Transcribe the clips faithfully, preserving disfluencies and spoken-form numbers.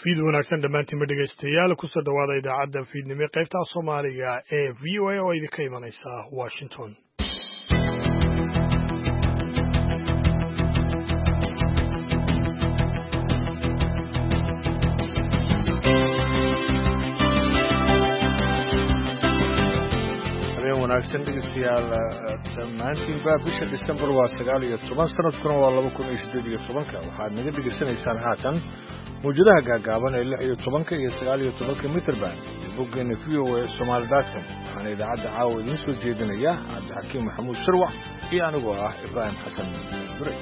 fiid wanaagsan dhammaantiinba dhegaystayaal kusoo dhawaada idaacadda fiidnimo qaybta soomaaliga ee v o a oo idinka imanaysa washington. wanaagsan dhegeystayaal dhammaantiinba bisha December waa sagaal iyo toban sanadkuna waa laba kun iyo siddeed iyo tobanka waxaad naga dhegeysanaysaan haatan mawjadaha gaagaaban ee lix iyo tobanka iyo sagaal iyo tobanka mitrban boggeena v o a Somali dot com waxaana idaacadda caawa idiin soo jeedinaya cabdixakiim maxamuud sharwac iyo anigoo ah Ibraahim xasan dure.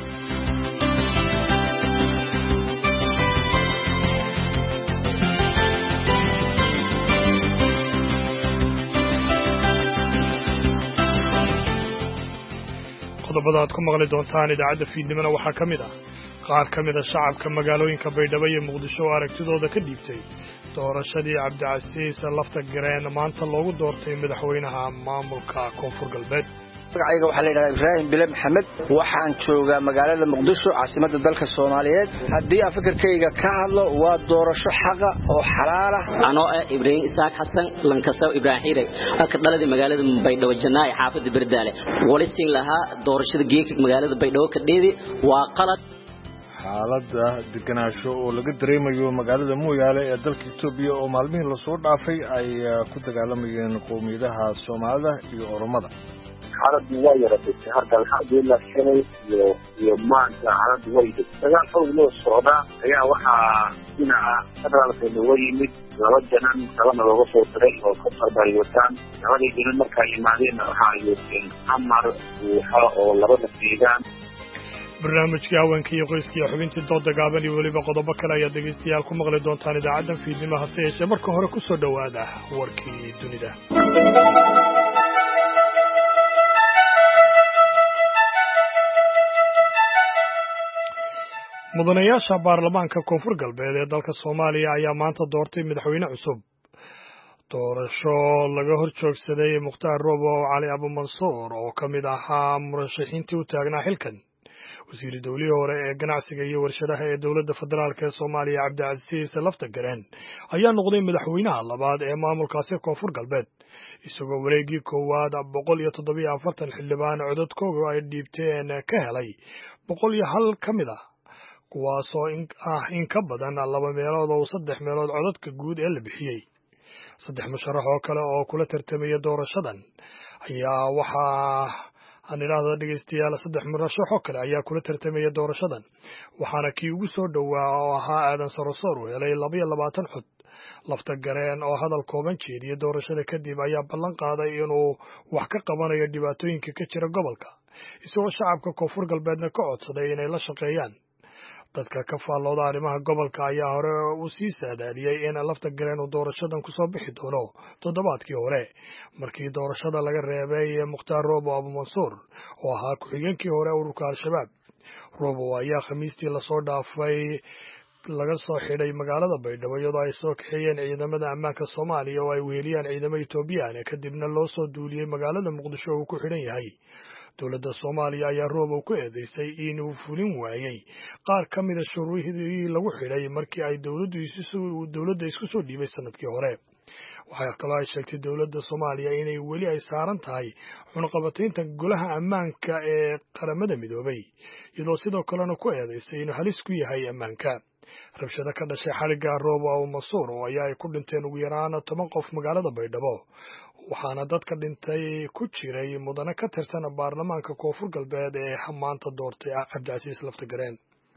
qodobada aad ku maqli doontaan idaacadda fiidnimona waxaa ka mid ah qaar ka mid a shacabka magaalooyinka baydhabo iyo muqdisho oo aragtidooda ka dhiibtay doorashadii cabdicasiis lafta gareen maanta loogu doortay madaxweynaha maamulka koonfur galbeed. magacayga waxaa la yidhahdaa Ibraahim Bile Maxamed waxaan joogaa magaalada Muqdisho caasimadda dalka Soomaaliyeed. haddii aan fikirkayga ka hadlo waa doorasho xaqa oo xalaal ah. anoo ah Ibraahim Isaaq Xasan lankasaw Ibraahim ka dhaladii magaalada Baydhabo Janaay xaafadda Bardaale walistiin lahaa doorashada geeka magaalada Baydhabo ka dheedi waa qalad. xaaladda deganaansho oo laga dareemayo magaalada Mooyaale ee dalka Itoobiya oo maalmihii la soo dhaafay ay ku dagaalamayeen qowmiyadaha Soomaalida iyo Oromada. xaaladdu waa yaratay hadda alxamdulillah shalay iyo iyo maanta xaaladdu way jirtay dagaal xoog loo socdaa ayaa waxaa dhinaca federaalkeena uga yimid laba janan kalena looga soo diray oo ka socday wataan labadii janan markaa yimaadeen waxa ay yeesheen amar buuxa oo labada deegaan. barnaamijkii haweenka iyo qoyska iyo xubintii dooda gaaban iyo weliba qodobo kale ayaad dhegaystayaal ku maqli doontaan idaacaddan fiidnimo hase yeeshee marka hore ku soo dhowaada warkii dunida. mudanayaasha baarlamaanka koonfur galbeed ee dalka Soomaaliya ayaa maanta doortay madaxweyne cusub. doorasho laga hor joogsaday Mukhtaar Roobo Cali Abu Mansuur oo ka mid ahaa murashaxiintii u taagnaa xilkan. wasiir dawladii hore ee ganacsiga iyo warshadaha ee dowladda federaalka ee Soomaaliya Cabdicasiis Lafta Gareen ayaa noqday madaxweynaha labaad ee maamulkaasi koonfur galbeed isagoo wareegii koowaad boqol iyo toddoba iyo afartan xildhibaan codadkooda ay dhiibteen ka helay boqol iyo hal ka mid ah kuwaasoo ah in ka badan laba meelood oo saddex meelood codadka guud ee la bixiyey. saddex musharax oo kale oo kula tartamaya doorashadan ayaa waxaa aan idhaahdo dhegaystayaal saddex murashax oo kale ayaa kula tartamaya doorashadan waxaana kii ugu soo dhowaa oo ahaa aadan sarasoor uu helay laba iyo labaatan cod. Lafta Gareen oo hadal kooban jeediyay doorashada kadib ayaa ballan qaaday inuu wax ka qabanayo dhibaatooyinka ka jira gobolka isagoo shacabka koonfur galbeedna ka codsaday inay la shaqeeyaan. dadka ka faallooda arrimaha gobolka ayaa hore u sii saadaaliyey in Lafta Gareen uu doorashadan kusoo bixi doono toddobaadkii hore markii doorashada laga reebay Mukhtaar Roobo Abu Mansuur oo ahaa ku-xigeenkii hore ururka Al-Shabaab. Roobo ayaa khamiistii lasoo dhaafay laga soo xidhay magaalada Baydhabo iyadoo ay soo kaxeeyeen ciidamada ammaanka Soomaaliya oo ay weeliyaan ciidamada Itoobiyaan kadibna loo soo duuliyey magaalada Muqdisho oo uu ku xidhan yahay. dowladda Soomaaliya ayaa Roobo ku eedeysay inuu fulin waayay qaar ka mid ah shuruudihii lagu xidhay markii ay dowladdu isu dowladda isku soo dhiibay sanadkii hore. waxaa kaloo ay sheegtay dowladda Soomaaliya inay weli ay saaran tahay cunaqabataynta golaha ammaanka ee qaramada midoobay iyadoo sidoo kalena ku eedeysay inuu halis ku yahay ammaanka. rabshado ka dhashay xariga Roobo Abu Mansuur oo ayaa ay ku dhinteen ugu yaraan toban qof magaalada Baydhabo waxaana dadka dhintay ku jiray mudane ka tirsan baarlamaanka koonfur galbeed ee maanta doortay Cabdicasiis Lafta Gareen.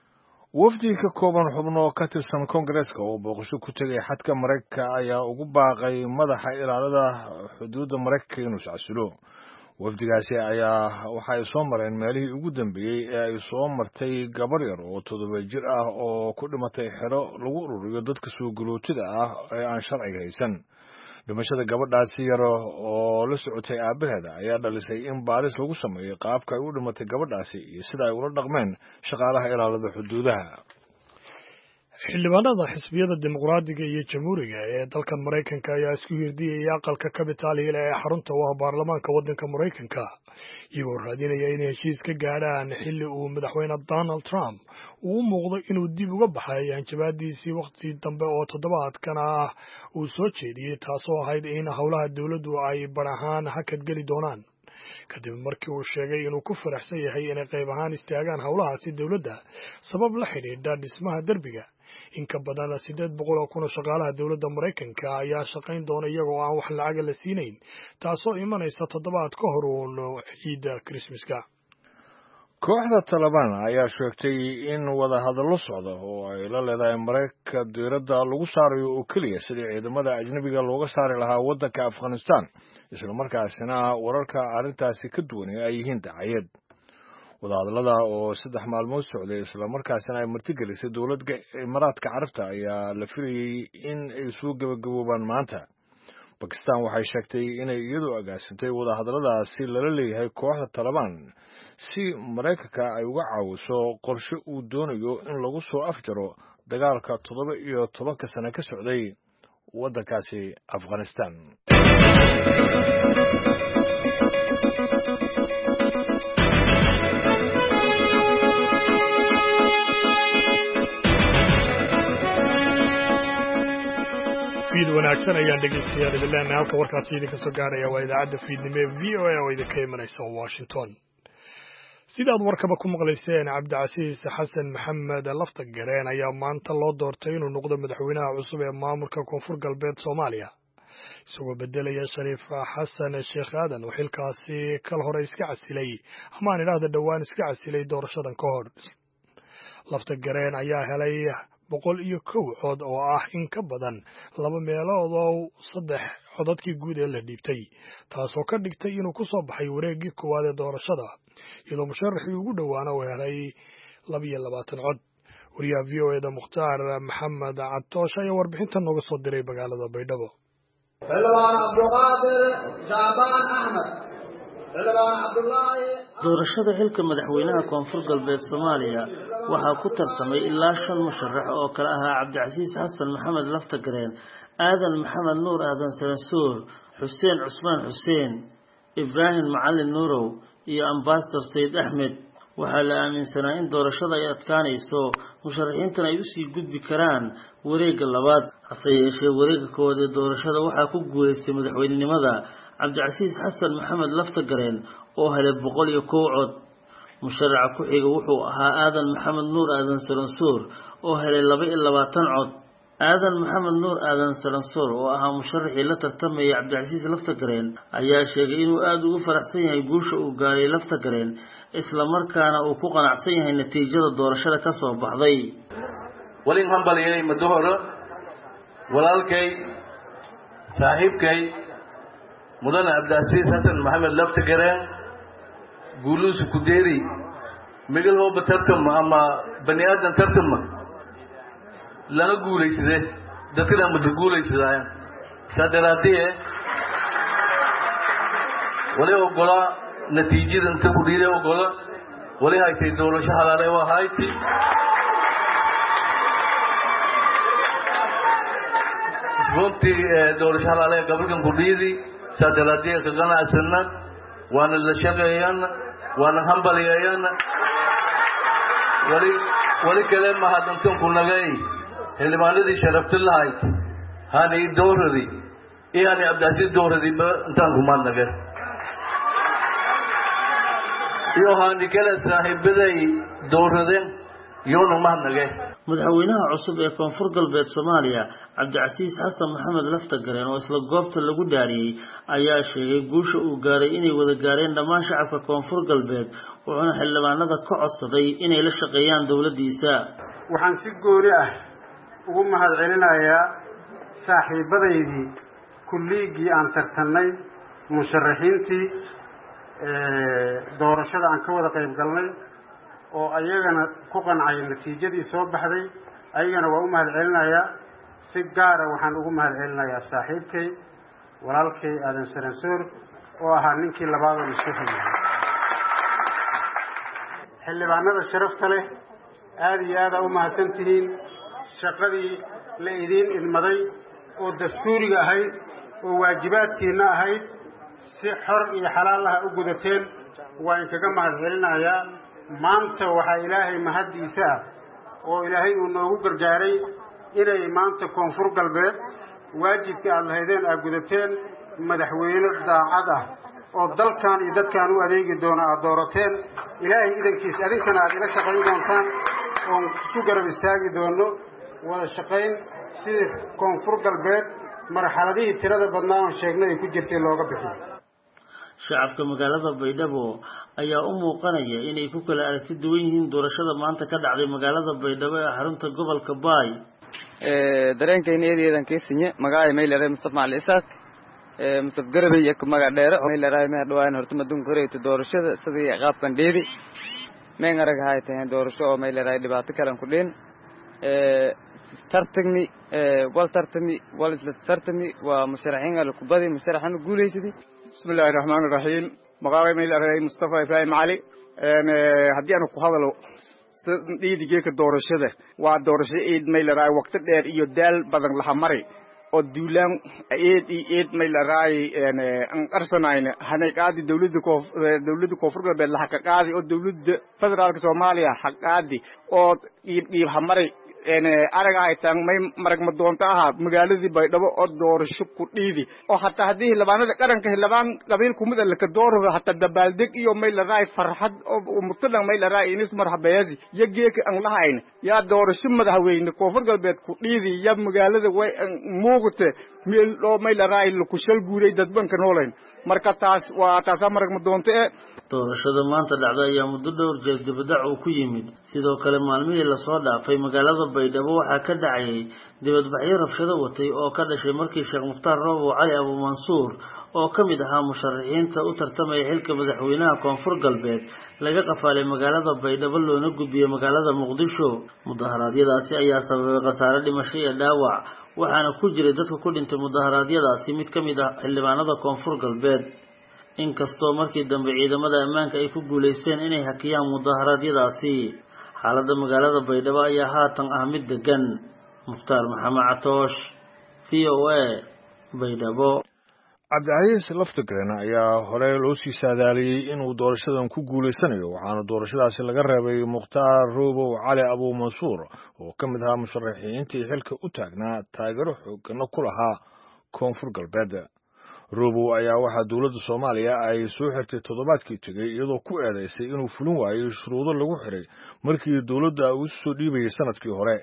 wafdi ka kooban xubno ka tirsan Koongareeska oo booqasho ku tagay xadka Mareykanka ayaa ugu baaqay madaxa ilaalada xuduudda Mareykanka inuu iscasilo. wafdigaasi ayaa waxa ay soo mareen meelihii ugu dambeeyey ee ay soo martay gabar yar oo toddoba jir ah oo ku dhimatay xero lagu ururiyo dadka soo galootida ah ee aan sharciga haysan. dhimashada gabadhaasi yar oo la socotay aabaheeda ayaa dhalisay in baaris lagu sameeyo qaabka ay u dhimatay gabadhaasi iyo sida ay ula dhaqmeen shaqaalaha ilaalada xuduudaha. xildhibaanada xisbiyada dimuqraadiga iyo jamhuuriga ee dalkan Mareykanka ayaa isku hirdiyay aqalka Capitol Hill ee xarunta u ah baarlamaanka waddanka Mareykanka iyagoo raadinaya inay heshiis ka gaadhaan xilli uu madaxweyne Donald Trump uu u muuqdo inuu dib uga baxay hanjabaadiisii waqti dambe oo toddobaadkan ah uu soo jeediyey taasoo ahayd in howlaha dowladdu ay bar ahaan hakad geli doonaan kadib markii uu sheegay inuu ku faraxsan yahay inay qayb ahaan istaagaan howlahaasi dowladda sabab la xidhiidha dhismaha derbiga in ka badan siddeed boqol oo kun oo shaqaalaha dowladda Mareykanka ayaa shaqayn doona iyagoo aan wax lacag la siinayn taasoo imanaysa toddobaad ka hor uun ciida Christmaska. kooxda Taliban ayaa sheegtay in wada hadallo socda oo ay la leedahay Mareykanka diiradda lagu saarayo oo kaliya sidii ciidamada ajnabiga looga saari lahaa waddanka Afghanistan isla markaasina wararka arrintaasi ka duwan ay yihiin dacayad wadahadallada oo saddex maalmood socday isla markaasina ay martigelisay dowladda Imaaraadka Carabta ayaa la filayay in ay soo gabagaboobaan maanta. Pakistan waxay sheegtay inay iyadu agaasintay wadahadalladaasi lala leeyahay kooxda Taliban si Mareykanka ay uga caawiso qorshe uu doonayo in lagu soo afjaro dagaalka toddoba iyo tobanka sano ka socday waddankaasi Afghanistan. fiid wanaagsan ayaan dhegeystayaal idin leenahay halka warkaasi idinka soo gaaraya waa idaacadda fiidnimo ee V O A oo idinka imanaysa Washington. sidaad warkaba ku maqlayseen Cabdicasiis Xasan Maxamed Laftagareen ayaa maanta loo doortay inuu noqdo madaxweynaha cusub ee maamulka Koonfur Galbeed Soomaaliya isagoo bedelaya Shariif Xasan Sheekh Aadan oo xilkaasi kal hore iska casilay ama aan idhaahdo dhowaan iska casilay doorashadan ka hor. Laftagareen ayaa helay boqol iyo kow cod oo ah in ka badan laba meelood oo saddex codadkii guud ee la dhiibtay taasoo ka dhigtay inuu ku soo baxay wareeggii koowaad ee doorashada iyadoo musharaxii ugu dhowaana uu helay laba iyo labaatan cod. wariyaha V O A da Mukhtaar Maxamed Catoosh ayaa warbixintan nooga soo diray magaalada Baydhabo. xildhibaan Cabduqaadir Shaabaan Axmed xildhibaan Cabdullaahi doorashada xilka madaxweynaha Koonfur Galbeed Soomaaliya waxaa ku tartamay ilaa shan musharax oo kala ahaa Cabdicasiis Xasan Maxamed Laftagareen, Aadan Maxamed Nuur Aadan Sanasuur, Xuseen Cusmaan Xuseen, Ibraahim Macalin Nuurow iyo Ambassador Said Axmed. waxaa la aaminsanaa in doorashada ay adkaanayso musharaxiintana ay usii gudbi karaan wareegga labaad hase yeeshee wareegga koowaad ee doorashada waxaa ku guuleystay madaxweynenimada Cabdicasiis Xasan Maxamed Laftagareen oo helay boqol iyo kow cod. musharaxa ku xiga wuxuu ahaa Aadan Maxamed Nuur Aadan Sanasuur oo helay laba iyo labaatan cod. Aadan Maxamed Nuur Aadan Sanasuur oo ahaa musharaxii la tartamay Cabdicasiis Laftagareen ayaa sheegay inuu aad ugu faraxsan yahay guusha uu gaaray Laftagareen isla markaana uu ku qanacsan yahay natiijada doorashada ka soo baxday. walin hambaliyay madahoro walaalkay saaxiibkay mudane Cabdicasiis Xasan Maxamed Laftagareen guulusu ku deeri migal hoo batartam ama bani aadan tartam lana guuleysade dadkana ma guuleysadaan sadaraadiye wali ogola natiijada inta ku dhiiray ogola wali haytay doorasho halaale waa hayti runtii doorasho halaale gobolkan ku dhiiday sadaraadiye ka ganacsanna waana la shaqeeyaan waana hambaliyayaan wali wali kale ma hadantan ku nagay xildhibaanadii sharafta lahayd hani dowradii iyo hani Cabdicasiis dowradii ba intaan ku maadnagay iyo hani kale saaxiibaday dowradeen yoona maadnagay. madaxweynaha cusub ee Koonfur Galbeed Soomaaliya Cabdicasiis Xasan Maxamed Laftagareen oo isla goobta lagu dhaariyay ayaa sheegay guusha uu gaaray inay wada gaareen dhammaan shacabka Koonfur Galbeed wuxuuna xildhibaanada ka codsaday inay la shaqeeyaan dowladdiisa. waxaan si gooni ah ugu mahadcelinayaa saaxiibadaydii kulligii aan tartanay musharaxiintii doorashada aan ka wada qayb galnay oo ayagana ku qancay natiijadii soo baxday ayagana waa u mahadcelinayaa. si gaar ah waxaan ugu mahadcelinayaa saaxiibkay walaalkay Aadan Sanasuur oo ahaa ninkii labaad oo isku xigay. xildhibaanada sharafta leh aad iyo aad u mahadsantihiin shaqadii la idiin idmaday oo dastuuriga ahayd oo waajibaadkiina ahayd si xor iyo xalaal ah u gudateen waa inkaga mahadcelinayaa maanta waxaa ilaahay mahaddiisa ah oo ilaahay uu noogu gargaaray inay maanta koonfur galbeed waajibkii aad lahaydeen aad gudateen madaxweyne daacad ah oo dalkan iyo dadkan u adeegi doona aad doorateen ilaahay idankiis adinkana aad ila shaqayn doontaan oon isku garab istaagi doono wada shaqayn sidii koonfur galbeed marxaladihii tirada badnaa oon sheegnay ay ku jirtay looga bixiyo shacabka magaalada baydhabo ayaa u muuqanaya inay ku kala aragti duwan yihiin doorashada maanta ka dhacday magaalada baydhabo ee xarunta gobolka baay dareenkayna eedeedan keesinya magacay meelare Mustafa Macali Isaaq ee Mustafa Garabay iyo magac dheer meelare ma dhawaan horta madun koreeyto doorashada sidii qaabkan dheedi meen arag hayteen doorasho oo meelare dhibaato kale ku dheen ee tartami ee wal tartami wal isla tartami waa musharaxiin ala kubadi musharaxan guuleysidi bismillaahir rahmaanir rahiim magacay meelare Mustafa Ibrahim Ali een hadii aan ku hadalo dhiidigeeka doorashada waa doorasho eed meelaraay waqti dheer iyo daal badan la maray oo duulaan eed eed meelaraay een aan qarsanayna hanay qaadi dawladda koof dawladda koonfur galbeed la xaq qaadi oo dawladda federaalka Soomaaliya xaq qaadi oo dhiib dhiib hamaray een araga ay taan may marag ma doonta aha magaaladii baydhabo oo doorasho ku dhiidi oo hatta hadii labaanada qaranka labaan qabiil kumid la ka doorado hatta dabaaldeg iyo meel raay farxad oo mutadan meel raay inis marhabayasi yageeka aan lahayn yaa doorasho madaxweyne koonfur galbeed ku dhiidi ya magaalada way muuqata meel oo meel raay ku shal guuray dadbanka nooleen marka taas waa taas marag ma doonta doorashada maanta dhacday ayaa muddo dhowr jeer dibadac uu ku yimid sidoo kale maalmihii la soo dhaafay magaalada baydhabo waxaa ka dhacay dibadbaxyo rabshado watay oo ka dhashay markii Sheekh Muxtaar Roobo Cali Abu Mansuur oo kamid ahaa musharaxiinta u tartamay xilka madaxweynaha koonfur galbeed laga qafaalay magaalada baydhabo loona gudbiyay magaalada muqdisho mudaharaadyadaasi ayaa sababay khasaare dhimasho iyo dhaawac waxaana ku jiray dadka ku dhintay mudaharaadyadaasi mid kamid ah xildhibaanada koonfur galbeed inkastoo markii dambe ciidamada ammaanka ay ku guuleysteen inay hakiyaan mudaharaadyadaasi xaaladda magaalada baydhabo ayaa haatan ah mid degan mukhtaar maxamed catoosh v o a baydhabo cabdicasiis laftigreen ayaa hore loo sii saadaaliyey inuu doorashadan ku guulaysanayo waxaana doorashadaasi laga reebay mukhtaar roobow cali abu mansuur oo ka mid ahaa musharaxiintii xilka u taagnaa taageero xoogana ku lahaa koonfur galbeed roobow ayaa waxaa dowladda soomaaliya ay soo xirtay toddobaadkii tegey iyadoo ku eedaysay inuu fulin waayey shuruudo lagu xiray markii dowladda uu soo dhiibayay sanadkii hore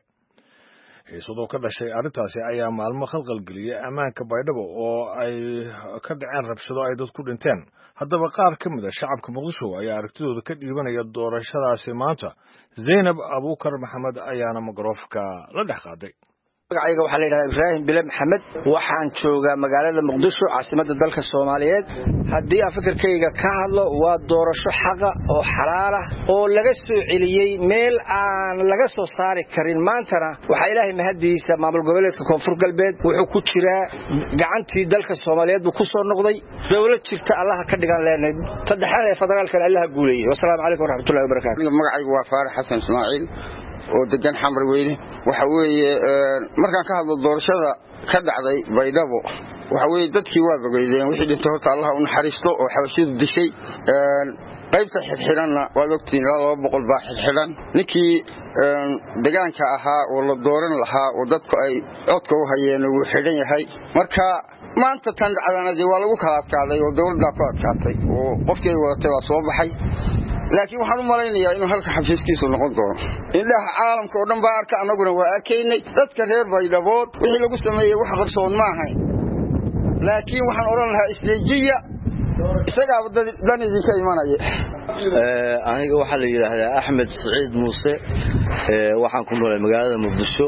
xiisadoo ka dhashay arrintaasi ayaa maalmo khalqalgeliyay ammaanka baydhabo oo ay ka dhaceen rabshado ay dad ku dhinteen haddaba qaar ka mid a shacabka muqdisho ayaa aragtidooda ka dhiibanaya doorashadaasi maanta zaynab abuukar maxamed ayaana mikrofka la dhex qaaday magacayga waxaa la yidhahdaa Ibrahim Bilal Maxamed waxaan joogaa magaalada Muqdisho caasimadda dalka Soomaaliyeed haddii aan fikirkayga ka hadlo waa doorasho xaqa oo xalaal ah oo laga soo celiyay meel aan laga soo saari karin maantana waxa ilaahay mahadiisa maamul goboleedka koonfur galbeed wuxuu ku jiraa gacantii dalka Soomaaliyeed uu ku soo noqday dawlad jirta Allah ka dhigan leenahay saddexaad ee federaalka Allah guuleeyay wassalaamu calaykum waraxmatullaahi wabarakaatuh magacaygu waa Faarax Xasan Ismaaciil oo degan xamar weyne waxa weeye markaan ka hadlo doorashada ka dhacday baydhabo waxa weeye dadkii waa gogeydeen wixii dhintay horta Allah u naxariisto oo xabashidu dishay qaybta xidxiranna waa ogtiin laba boqol baa xidxiran ninkii deegaanka ahaa oo la dooran lahaa oo dadku ay codka u hayeen uu xidhan yahay marka maanta tan dhacdanadii waa lagu kala adkaaday oo dawladda ku adkaatay oo qofkii wadatay waa soo baxay laakiin waxaan u malaynayaa inuu halka xafiiskiisu noqon doono indhaha caalamka oo dhan baa arka annaguna waa arkaynay dadka reer baydhabood wixii lagu sameeyey wax qarsoon ma ahayn laakiin waxaan odhan lahaa isleejiya isagaa dan idinka imanaya aniga waxaa la yidhaahdaa Axmed Saciid Muuse waxaan ku noolay magaalada Muqdisho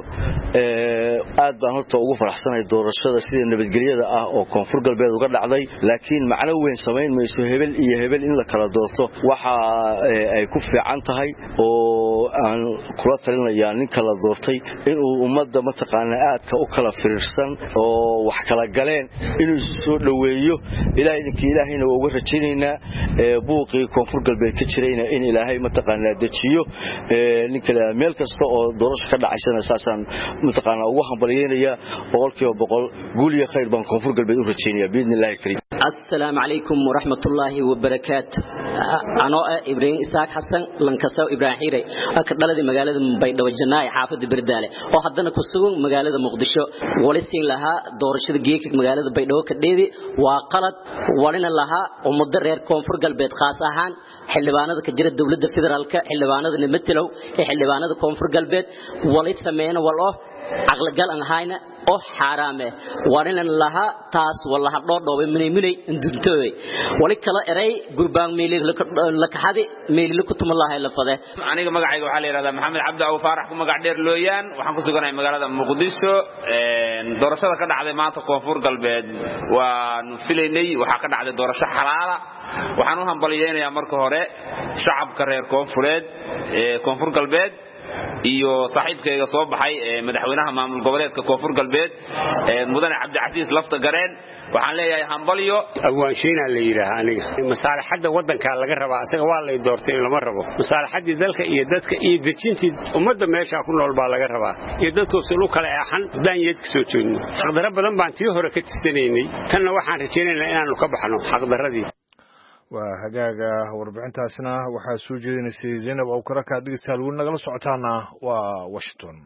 aad baan horta ugu faraxsanahay doorashada sida nabadgelyada ah oo koonfur galbeed uga dhacday laakiin macno weyn sameyn mayso hebel iyo hebel in la kala doorto waxa ay ku fiican tahay oo aan kula talinayaa nin kala doortay inuu ummadda mataqaana aadka u kala fiirsan oo wax kala galeen inuu soo dhaweeyo ilaahay idinkii ilaahayna ugu rajaynaynaa buuqii koonfur galbeed ka jirayna in ilaahay mataqaana dejiyo ninka la meel kasta oo doorasho ka dhacaysana saasaan mataqaanaa ugu hambalyeynaya boqolkiiba boqol guul iyo khayr baan koonfur galbeed u rajeynaya biidnillaahi kariim. السلام عليكم ورحمة الله وبركاته. أنا إبراهيم إسحاق حسن لنكسر إبراهيم حيري أكدل دي مقالة بيد وجناي حافظ بردالة وحدنا كسوق مقالة مقدشة ولسين لها دورشة جيك مقالة بيدو كديدي وقلت ولنا لها ومدرر كونفور قلبيت خاصة هان حلبانة كجرة الدولة الفيدرال كحلبانة نمثلوا حلبانة كونفور قلبيت ولسه مين والله أغلى قال أن هاينا أو حرامه وارنا لها تاس والله حضور دوبي مني مني ندنتوي ولكلا إري قربان ميلي لك لك هذه ميلي لكتم الله إلا فده. أنا كم قاعد وحالي هذا محمد عبد أو فارح كم قاعد دير لويان وحنا كسرنا مقالة مقدسه دراسة كذا على ما تكونفور قلبي ونفيلني وحكنا على دراسة حلالة وحنوهم بليين يا مركو هراء شعب كرير كونفورد كونفور قلبي iyo saaxiibkayga soo baxay madaxweynaha maamul goboleedka koonfur galbeed mudane Cabdicasiis lafta gareen waxaan leeyahay hambalyo awaansheena la yiraahdo aniga masaalaxada wadanka laga rabaa asaga waa la doortay lama rabo masaalaxadii dalka iyo dadka iyo dejintii ummadda meesha ku nool baa laga rabaa iyo dadku soo kala eexan daanyad ka soo joogno xaqdara badan baan tii hore ka tirsanaynay tanna waxaan rajaynaynaa inaanu ka baxno xaqdaradii waa hagaaga warbixintaasina waxaa soo jeedinaysay Zainab Awkara ka dhigaysaa wuu nagala socotaana waa Washington.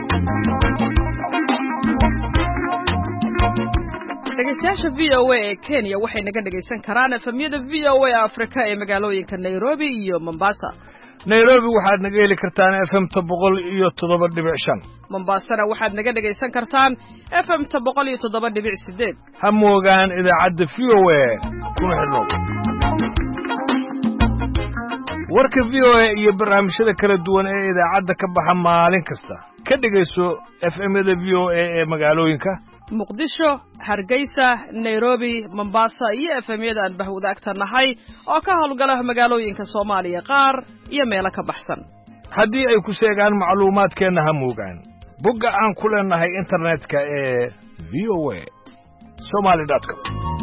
dhegeystayaasha V O A ee Kenya waxay naga dhageysan karaan efemyada V O A Afrika ee magaalooyinka Nairobi iyo Mombasa. Nairobi waxaad naga heli kartaan F M boqol iyo toddoba dhibic shan. Mombasana waxaad naga dhageysan kartaan F M boqol iyo toddoba dhibic sideed. Ha moogaan idaacadda V O A kuna xidhno. warka V O A iyo barnaamijyada kala duwan ee idaacadda ka baxa maalin kasta ka dhageyso F M-yada V O A ee magaalooyinka Muqdisho, Hargeysa, Nairobi, Mombasa iyo F M-yada aan bahwadaagta nahay oo ka howlgala magaalooyinka Soomaaliya qaar iyo meelo ka baxsan. haddii ay ku sheegaan macluumaadkeena ha moogaan bogga aan ku leenahay internetka ee v o a somali dot com.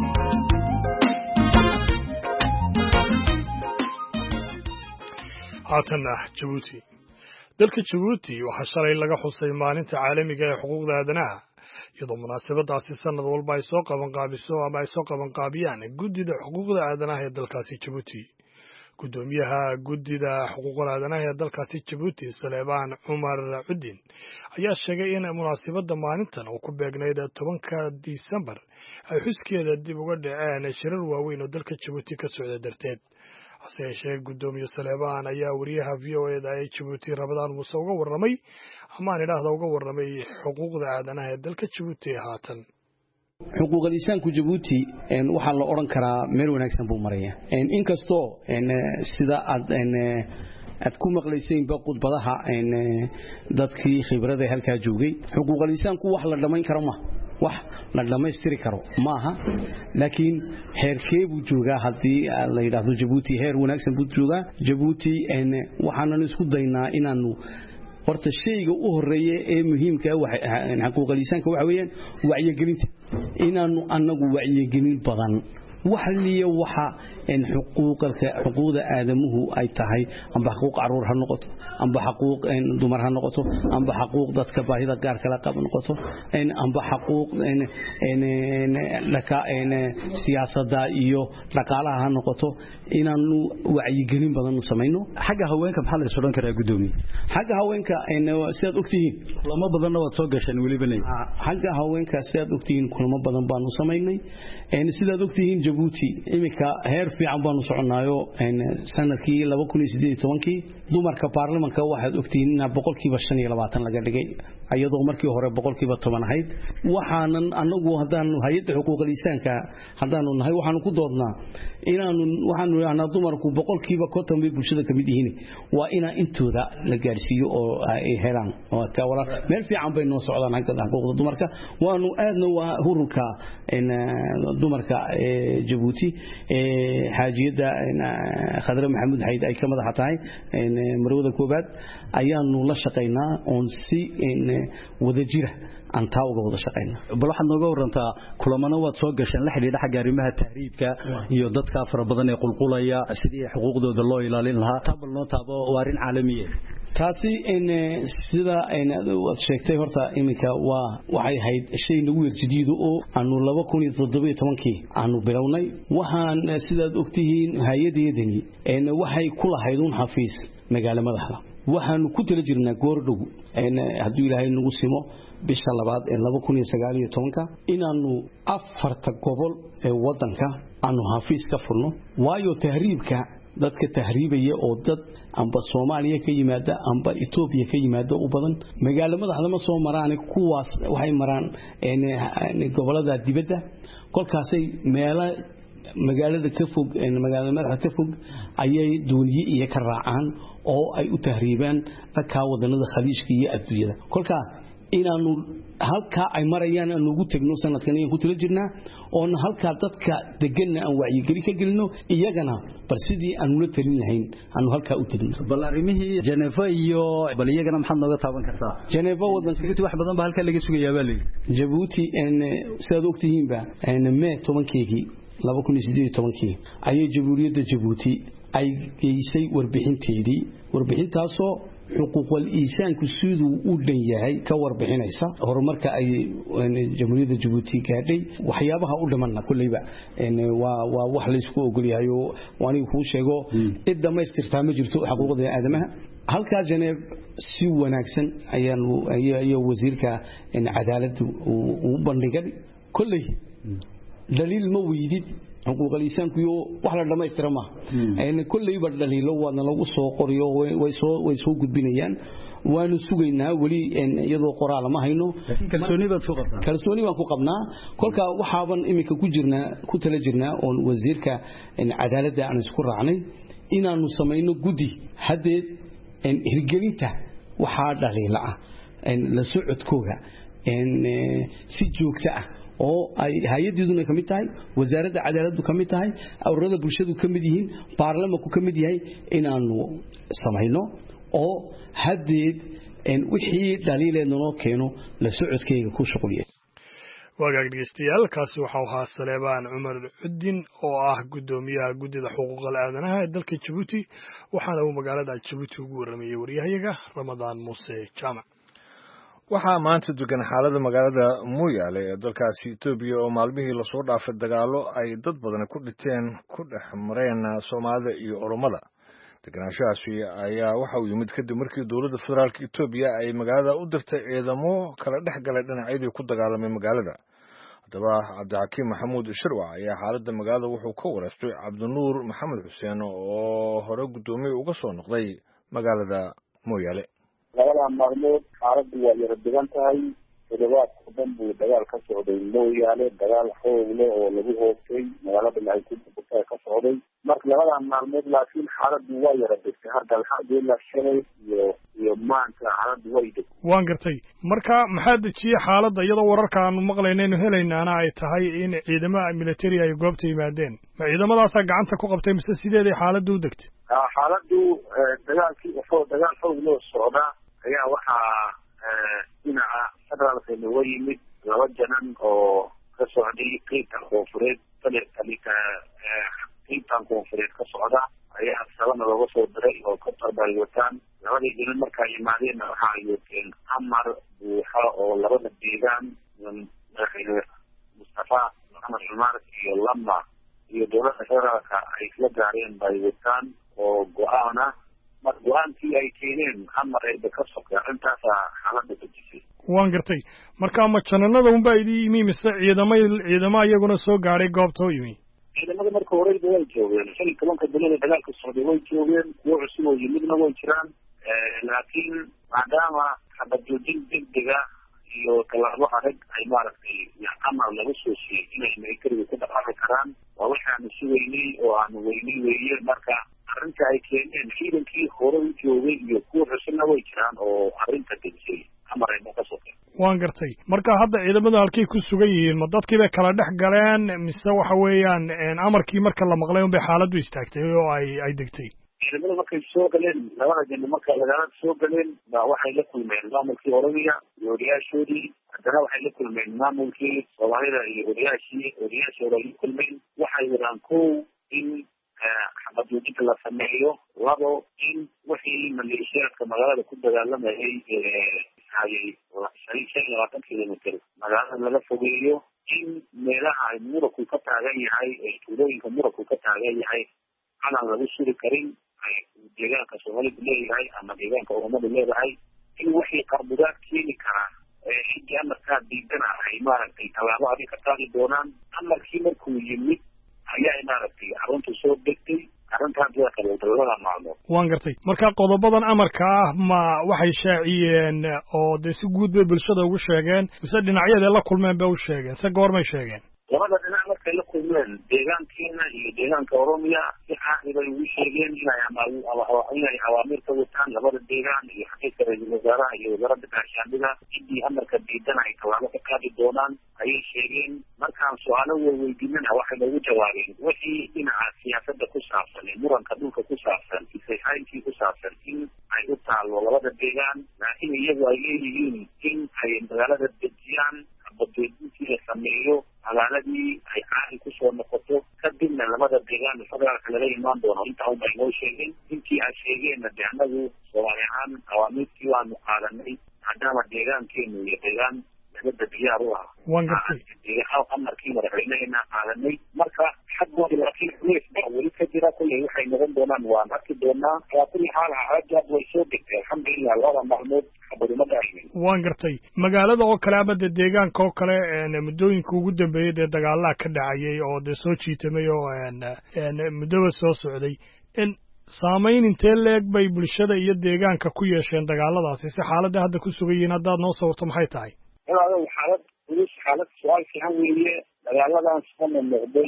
haatana Djibouti. dalka Djibouti waxaa shalay laga xusay maalinta caalamiga ee xuquuqda aadanaha iyadoo munaasabadaasi sanad walba ay soo qaban qaabiso ama ay soo qaban qaabiyaan guddida xuquuqda aadanaha ee dalkaasi Djibouti. gudoomiyaha guddida xuquuqda aadanaha ee dalkaasi Djibouti Saleebaan Cumar Cudin ayaa sheegay in munaasabada maalintan oo ku beegnayd tobanka Disembar ay xuskeeda dib uga dhaceen shirar waaweyn oo dalka Djibouti ka socda darteed. hase yeeshee gudoomiye Saleebaan ayaa wariyaha V O A-da ee Djibouti Ramadaan Muuse uga warramay ama aan idhaahdo uga warramay xuquuqda aadanaha ee dalka Djibouti haatan. xuquuqul insaanku Djibouti een waxa la oran karaa meel wanaagsan buu maraya een inkastoo een sida aad een aad ku maqlayseen baqudbadaha een dadkii khibrada halka joogay xuquuqul insaanku wax la dhamayn karo ma wax la dhamaystiri karo maaha laakiin heerkee buu joogaa hadii la yiraahdo Djibouti heer wanaagsan buu joogaa Djibouti een waxaan isku daynaa inaanu horta shayga u horeeya ee muhiimka ah waxa xuquuqul insaanka waxa weeyaan wacyigelinta inaanu anagu wacyigelin badan waxliyo waxa in xuquuqda xuquuqda aadamuhu ay tahay amba xuquuq caruur ha noqoto amba xuquuq in dumar ha noqoto amba xuquuq dadka baahida gaar kala qab noqoto in amba xuquuq in in laka in siyaasadda iyo dhaqaalaha ha noqoto inaanu wacyigelin badan u sameeyno xagga haweenka maxaa la soo karaa gudoomiye xagga haweenka in sidaad ogtihiin kulamo badan oo soo gashan waliba leey xagga haweenka sidaad ogtihiin kulamo badan baan u sameeynay in sidaad ogtihiin Djibouti imika heer fiican baan u soconaayo in sanadkii laba kun iyo siddeed iyo toban dumarka baarlamaanka waxaad ogtihiin in boqolkiiba shan iyo labaatan laga dhigay ayadoo markii hore boqolkiiba toban ahayd waxaanan anagu hadaan hay'adda xuquuqul insaanka hadaan nahay waxaan ku doodnaa inaanu waxaan leeyahay dumarku boqolkiiba konton bay bulshada kamid yihiin waa ina intooda la gaarsiiyo oo ay helaan oo ka wala meel fiican bay noo socdaan xagga xuquuqda dumarka waanu aadna waa hurulka in dumarka Djibouti ee haajiyada Khadra Maxamuud Xayd ay ka madax tahay in marwada koobaad ayaanu la shaqeynaa on si in wadajira aan taa uga wada shaqeyno bal waxaad nooga warantaa kulamana waad soo gasheen la xidhiidha xagga arrimaha tahriibka iyo dadka fara badan ee qulqulaya sidii xuquuqdooda loo ilaalin lahaa tabal noo taabo waa arrin caalami ah taasi in sida ay aad sheegtay horta iminka waa waxay ahayd shay nagu wajdiido oo aanu laba kun iyo toddoba iyo toban aanu bilownay waxaan sidaad ogtihiin hay'adeedani in waxay ku lahayd un xafiis magaalo madaxda waxaanu ku tala jirnaa goordhow in haddii ilaahay nagu simo bisha labaad ee laba kun iyo sagaal iyo toban inaanu afarta gobol ee wadanka aanu xafiis ka furno waayo tahriibka dadka tahriibaya oo dad amba Soomaaliya ka yimaada amba Itoobiya ka yimaada u badan magaalo madaxda ma soo maraan kuwaas waxay maraan in gobolada dibadda kolkaasay meela magaalada ka fog in magaalada madaxda ka fog ayay dooniye iyo ka raacaan oo ay u tahriibaan ka wadanada khaliijka iyo adduunyada kolka inaanu halka ay marayaan aanu ugu tagno sanadkan ayaan ku tala jirnaa oo halka dadka degan aan wacyi geli ka gelino iyagana bar sidii aanu la talin lahayn aanu halka u tagno bal arimihii Geneva iyo bal iyagana maxaad nooga taaban kartaa Geneva wadan Djibouti wax badan ba halka laga sugayaa baa leeyahay Djibouti in saad ogtihiin ba in May toban-keegii laba kun iyo siddeed iyo toban ayay Jamhuuriyadda Djibouti ay geysay warbixinteedii warbixintaasoo xuquuqul insaanku siduu u dhan yahay ka warbixinaysa horumarka ay Jamhuuriyadda Djibouti gaadhay waxyaabaha u dhimanna kullayba waa waa wax la isku ogol yahay oo waani ku sheego cid dhameystirtaa ma jirto xuquuqda aadamaha halka Geneva si wanaagsan ayaan ayaa wasiirka in cadaaladdu uu bandhigay kullay daliil ma weydid xuquuqul insaanku iyo wax la dhameystira ma in kulli bar daliilo wadna lagu soo qoriyo way soo way soo gudbinayaan waanu sugaynaa wali iyadoo qoraal ma hayno kalsooni baad ku qabtaa kalsooni waan ku qabnaa kolka waxaaban imika ku jirnaa ku tala jirnaa oo wasiirka in cadaaladda aan isku raacnay inaanu sameeyno gudi hadeed in hirgelinta waxa dhaliila ah in la socodkooda in si joogto ah oo ay hay'aduna kamid tahay wasaaradda cadaaladdu kamid tahay awrada bulshadu kamid yihiin baarlamaanku kamid yahay inaanu sameeyno oo hadeed in wixii dhaliileedna loo keeno la socodkayga ku shaqeeyay wagaag dhegeystayaal kaasi waxa uu ahaa Saleebaan Cumar Cudin oo ah gudoomiyaha gudida xuquuqda aadanaha ee dalka Djibouti waxaana uu magaalada Djibouti ugu waramayay wariyahayaga Ramadaan Muuse Jaamac waxaa maanta degan xaalada magaalada Moyale ee dalkaasi Itoobiya oo maalmihii la soo dhaafay dagaalo ay dad badan ku dhinteen ku dhex mareen Soomaalida iyo Oromada deganaanshahaasi ayaa waxa uu yimid kadib markii dowladda federaalka Itoobiya ay magaalada u dirtay ciidamo kala dhex galay dhinacyadii ku dagaalamay magaalada haddaba Cabdixakiim Maxamuud Shirwac ayaa xaalada magaalada wuxuu ka wareystay Cabdinuur Maxamed Xuseen oo hore gudoomiye uga soo noqday magaalada Moyale labada maalmood xaaladdu waa yara degan tahay toddobaadka dhan buu dagaal ka socday Moyale dagaal xoog leh oo lagu hoostay magaalada Laaykuurta ka socday marka labada maalmood laakiin xaaladdu waa yara degtay hadda alxamdulillah shalay iyo iyo maanta xaaladdu way degtay waan gartay marka maxaa dejiyay xaaladda iyadoo wararka aanu maqlaynayno helaynaana ay tahay in ciidamada military ay goobta yimaadeen ma ciidamadaas gacanta ku qabtay mise sideeday xaaladdu u degtay xaaladdu dagaalkii oo dagaal xoog loo socdaa ayaa waxaa dhinaca federaalka looga yimid laba janan oo ka socday qeybta koonfureed qeybtan koonfureed ka socda ayaa sabana looga soo diray oo ka tarbay wataan labadii janan markaa yimaadeenna waxa ay wateen amar buuxa oo labada deegaan madaxweyne Mustafa Maxamed Cumar iyo Lama iyo dowladda federaalka ay isla gaareen bay wataan oo go'aana mar go'aankii ay keeneen amar ay ka socda intaas xaaladda dejisay waan gartay marka ma jananada un baa idin yimi mise ciidamo ciidamo iyaguna soo gaaray goobta u yimi ciidamada marka hore way joogeen shan iyo tobanka bilada dagaalka socday way joogeen kuwo cusub oo yimidna way jiraan laakiin maadaama xabajoojin degdega iyo tallaabo adag ay maaragtay amar lagu soo siiyey inay militariga ku dhaqaaqi karaan waa waxaanu sugaynay oo aanu weynay weeye marka arrinta ay keeneen ciidankii hore u joogay iyo kuwa cusubna way jiraan oo arrinta dejisay amar ay ka socdeen waan gartay marka hadda ciidamada halkay ku sugan yihiin ma dadkii bay kala dhex galeen mise waxa weeyaan amarkii marka la maqlay unbay xaaladdu istaagtay oo ay ay degtay ciidamada markay soo galeen labada jina marka lagala soo galeen baa waxay la kulmeen maamulkii oromiya iyo odayaashoodii haddana waxay la kulmeen maamulkii soomaalida iyo odayaashii odayaashooda la kulmeen waxay wadaan kow in xabajoojinta la sameeyo labo in wixii maleeshiyaadka magaalada ku dagaalamayay hayay shan iyo labaatan kilomitr magaalada laga fogeeyo in meelaha ay muranku ka taagan yahay ee tuulooyinka muranku ka taagan yahay aanan lagu suri karin ay deegaanka soomaalida leeyahay ama deegaanka oromada leedahay in wixii qarbudaad keeni karaa xigii amarkaa diidana ay maaragtay tallaabo adig ka qaadi doonaan amarkii markuu yimid ayaa maaragtay arunta soo degtay arrintaas waa kale labada maalmood waan gartay marka qodobadan amarka ah ma waxay shaaciyeen oo dee si guud bay bulshada ugu sheegeen mise dhinacyada la kulmeen bay u sheegeen se goormay sheegeen labada dhinac markay la kulmeen deegaankeena iyo deegaanka oromiya si caadi bay ugu sheegeen inay inay awaamiir ka wataan labada deegaan iyo xaqiiqka ra-iisul wasaaraha iyo wasaaradda gaashaandhida ciddii amarka diidan ay tallaabo ka qaadi doonaan ayay sheegeen markaan su-aalo weydiinana waxay noogu jawaabeen wixii dhinaca siyaasadda ku saabsan ee muranka dhulka ku saabsan isayhaynkii ku saabsan in ay u taalo labada deegaan laakiin iyagu ay leeyihiin in ay magaalada dejiyaan badeedintii la sameeyo magaaladii ay caadi kusoo noqoto kadibna labada deegaan federaalka laga imaan doono intaa un bay noo sheegeen intii ay sheegeenna de annagu soomaali ahaan awaamiirtii waanu qaadanay maadaama deegaankeenu iyo deegaan nabadda diyaar u ah waan gartay amarkii madaxweyneheena qaadanay marka xaggooda laakiin culeys baa weli ka jira kulley waxay noqon doonaan waan arki doonaa alaa kulli xaal xaajaad way soo degtay alxamdulilah labada maalmood xabaduma dhacaynin waan gartay magaalada oo kale ama dee deegaanka oo kale muddooyinka ugu dambeeyey dee dagaalaha ka dhacayay oo dee soo jiitamay oo muddoba soo socday in saamayn intee leeg bay bulshada iyo deegaanka ku yeesheen dagaaladaasi si xaaladda hadda ku sugan yihiin haddaad noo sawirto maxay tahay ilaa xaalad culus xaalad su-aal fiican weeye dagaaladan soo noqday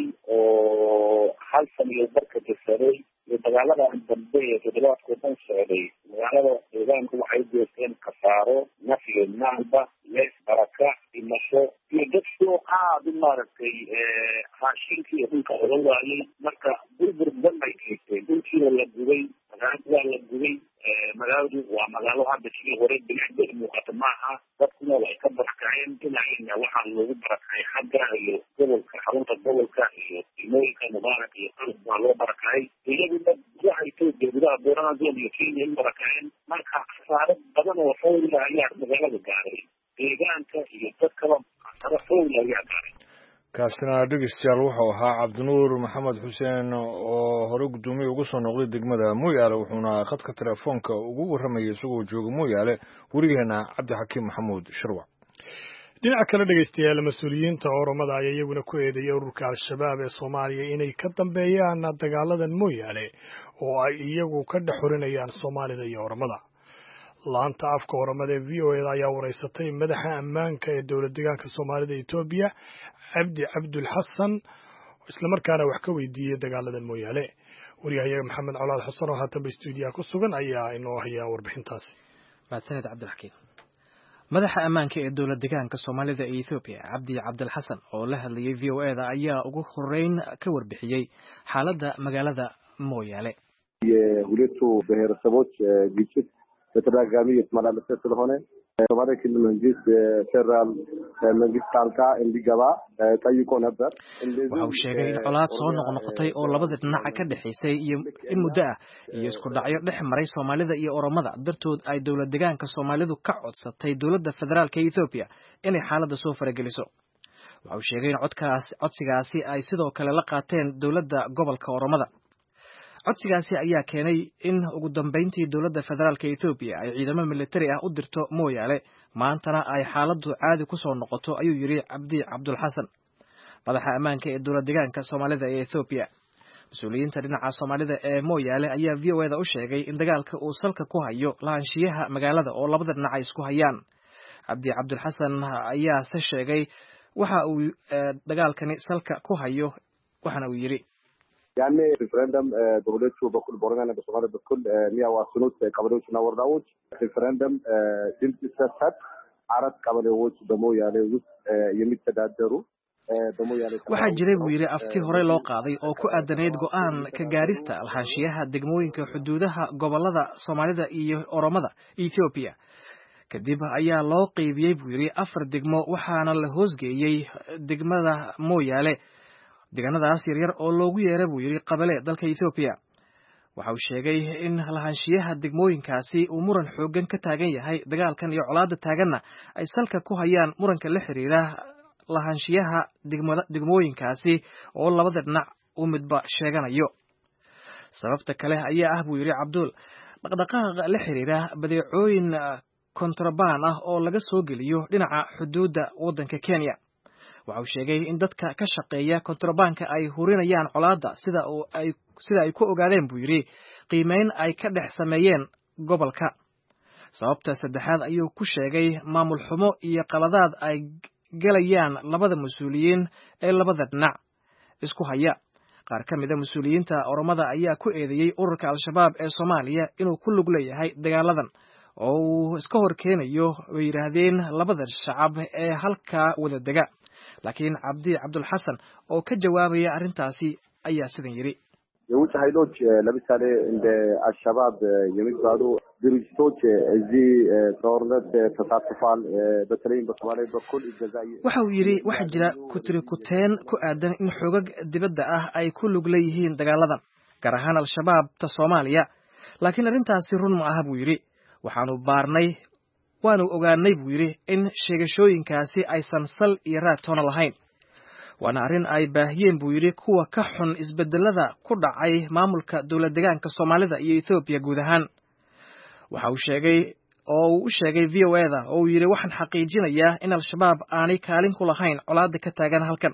oo hal san iyo barka jirsaday iyo dagaaladan dambe ee toddobaadkoo dhan socday magaalada deegaanku waxay geesteen kasaaro naf iyo maalba lees baraka dhimasho iyo dadkoo aada u maaragtay raashinkii iyo dhulka oga waayay marka burbur badan bay geysteen dhulkiina la gubay magaalada waa la gubay magaaladu waa magaalo hadda sidii hore bilicdeed muuqata maaha dadkuna way ka barakaceen dhinacina waxaa loogu barakacay xagga iyo gobolka xarunta gobolka iyo dimooyinka mubaarak iyo qalab waa loo barakacay iyaguna gudaha etoobiya gudaha boorana zone iyo kenya u barakaceen marka khasaaro badan oo xowla ayaa magaalada gaaray deegaanka iyo dadkaba khasaaro xowla ayaa gaaray kaasina dhegeystayaal wuxuu ahaa cabdinuur maxamed xuseen oo hore guddoomiye ugu soo noqday degmada mooyaale wuxuuna khadka telefoonka ugu warramayay isagoo jooga mooyaale werigeena cabdixakiim maxamuud shirwac dhinaca kale dhegeystayaal mas-uuliyiinta oromada ayaa iyaguna ku eedeeyay ururka al-shabaab ee soomaaliya inay ka dambeeyaan dagaaladan mooyaale oo ay iyagu ka dhex xorinayaan soomaalida iyo oromada laanta afka oromada ee v o eda ayaa wareysatay madaxa ammaanka ee dowlad deegaanka soomaalida etoobiya cabdi cabdul xasan islamarkaana wax ka weydiiyey dagaaladan mooyaale waryahayaga maxamed colaad xasan oo haatanba stuudiyaha ku sugan ayaa inoo hayaa warbixintaasi mahadsaned cabdiraxiin madaxa ammaanka ee dowlad deegaanka soomaalida ee etoobiya cabdi cabdul xasan oo la hadlayay v o eda ayaa ugu horeyn ka warbixiyey xaaladda magaalada mooyaale የሁለቱ ብሔረሰቦች ግጭት በተደጋጋሚ የተመላለሰ ስለሆነ ሶማሌ ክልል መንግስት ፌደራል መንግስት ጣልቃ እንዲገባ ጠይቆ ነበር። waxa uu sheegay in colaad soo noqnoqotay oo labada dhinac ka dhaxaysay iyo in muddo ah iyo isku dhacyo dhex maray Soomaalida iyo Oromada dartood ay dowlad deegaanka Soomaalidu ka codsatay dowladda federaalka Ethiopia inay xaaladda soo farageliso. waxa uu sheegay in codkaas codsigaasi ay sidoo kale la qaateen dowladda gobolka Oromada. codsigaasi ayaa keenay in ugu dambeyntii dowladda federaalka Ethiopia ay ciidamo military ah u dirto mooyaale maantana ay xaaladdu caadi ku soo noqoto ayuu yiri Cabdi Cabdul Xasan madaxa ammaanka ee dowlad deegaanka Soomaalida ee Ethiopia. Mas'uuliyiinta dhinaca Soomaalida ee mooyaale ayaa V O A da u sheegay in dagaalka uu salka ku hayo laanshiyaha magaalada oo labada dhinac ay isku hayaan. Cabdi Cabdul Xasan ayaa se sheegay waxa uu dagaalkani salka ku hayo waxana uu yiri ያኔ ሪፈረንደም በሁለቱ በኩል በኦሮሚያና በሶማሌ በኩል የሚያዋስኑት ቀበሌዎችና ወረዳዎች ሪፈረንደም ድምጽ ሲሰጥ አራት ቀበሌዎች በሞያሌ ውስጥ የሚተዳደሩ waxaa jiray buu yidhi afti horey loo qaaday oo ku aadanayd go'aan ka gaarista lahaanshiyaha degmooyinka xuduudaha gobolada Soomaalida iyo Oromada Ethiopia kadib ayaa loo qeybiyey buu yidhi afar degmo waxaana la hoosgeeyey degmada Mooyaale deegaanadaas yaryar oo loogu yeeray buu yidhi qabale dalka Ethiopia waxa uu sheegay in lahaanshiyaha degmooyinkaasi uu muran xoogan ka taagan yahay dagaalkan iyo colaadda taaganna ay salka ku hayaan muranka la xiriira lahaanshiyaha degmooyinkaasi oo labada dhinac uu midba sheeganayo sababta kale ayaa ah buu yidhi Cabdul dhaqdhaqaaqa la xiriira badeecooyin kontrabaan ah oo laga soo geliyo dhinaca xuduudda waddanka Kenya waxa uu sheegay in dadka ka shaqeeya kontrabaanka ay hurinayaan colaadda sida oo ay sida ay ku ogaadeen buu yidhi qiimeyn ay ka dhex sameeyeen gobolka sababta saddexaad ayuu ku sheegay maamul xumo iyo qaladaad ay galayaan labada mas'uuliyiin ee labada dhinac isku haya qaar ka mid ah mas'uuliyiinta Oromada ayaa ku eedeeyay ururka Al-Shabaab ee Soomaaliya inuu ku lug leeyahay dagaaladan oo uu iska hor keenayo way yiraahdeen labada shacab ee halka wada dega laakiin Cabdi Cabdul Xasan oo ka jawaabaya arrintaasi ayaa sidan yiri የውጭ ኃይሎች ለምሳሌ እንደ አልሸባብ የሚባሉ ድርጅቶች እዚህ ጦርነት ተሳትፏል በተለይም በሶማሌ በኩል ይገዛይ waxa uu yiri waxa jira ku tiri ku teen ku aadan in xoogag dibadda ah ay ku lug leeyihiin dagaaladan gaar ahaan al-shabaab ta Soomaaliya laakiin arrintaasi run ma aha buu yiri waxaanu baarnay waanu ogaanay buu yiri in sheegashooyinkaasi aysan sal iyo raad toona lahayn waana arrin ay baahiyeen buu yiri kuwa ka xun isbedelada ku dhacay maamulka dawlad deegaanka Soomaalida iyo Ethiopia guud ahaan waxa uu sheegay oo uu sheegay V O A da oo uu yiri waxaan xaqiijinayaa in al-shabaab aanay kaalin ku lahayn colaadda ka taagan halkan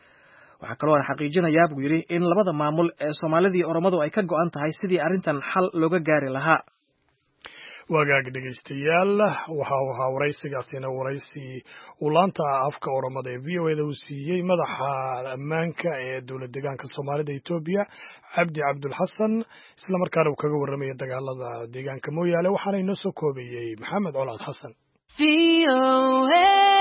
waxa kale oo aan xaqiijinayaa buu yiri in labada maamul ee Soomaalida iyo Oromadu ay ka go'an tahay sidii arrintan xal looga gaari lahaa wagaag dhegeystayaal waxa uu ahaa waraysigaasina waraysi uu laanta afka Oromada ee V O A da uu siiyey madaxa ammaanka ee dowlad deegaanka Soomaalida Ethiopia Cabdi Cabdul Xasan isla markaana uu kaga warramay dagaalada deegaanka Mooyaale waxaana inoo soo koobayay Maxamed Colaad Xasan V O A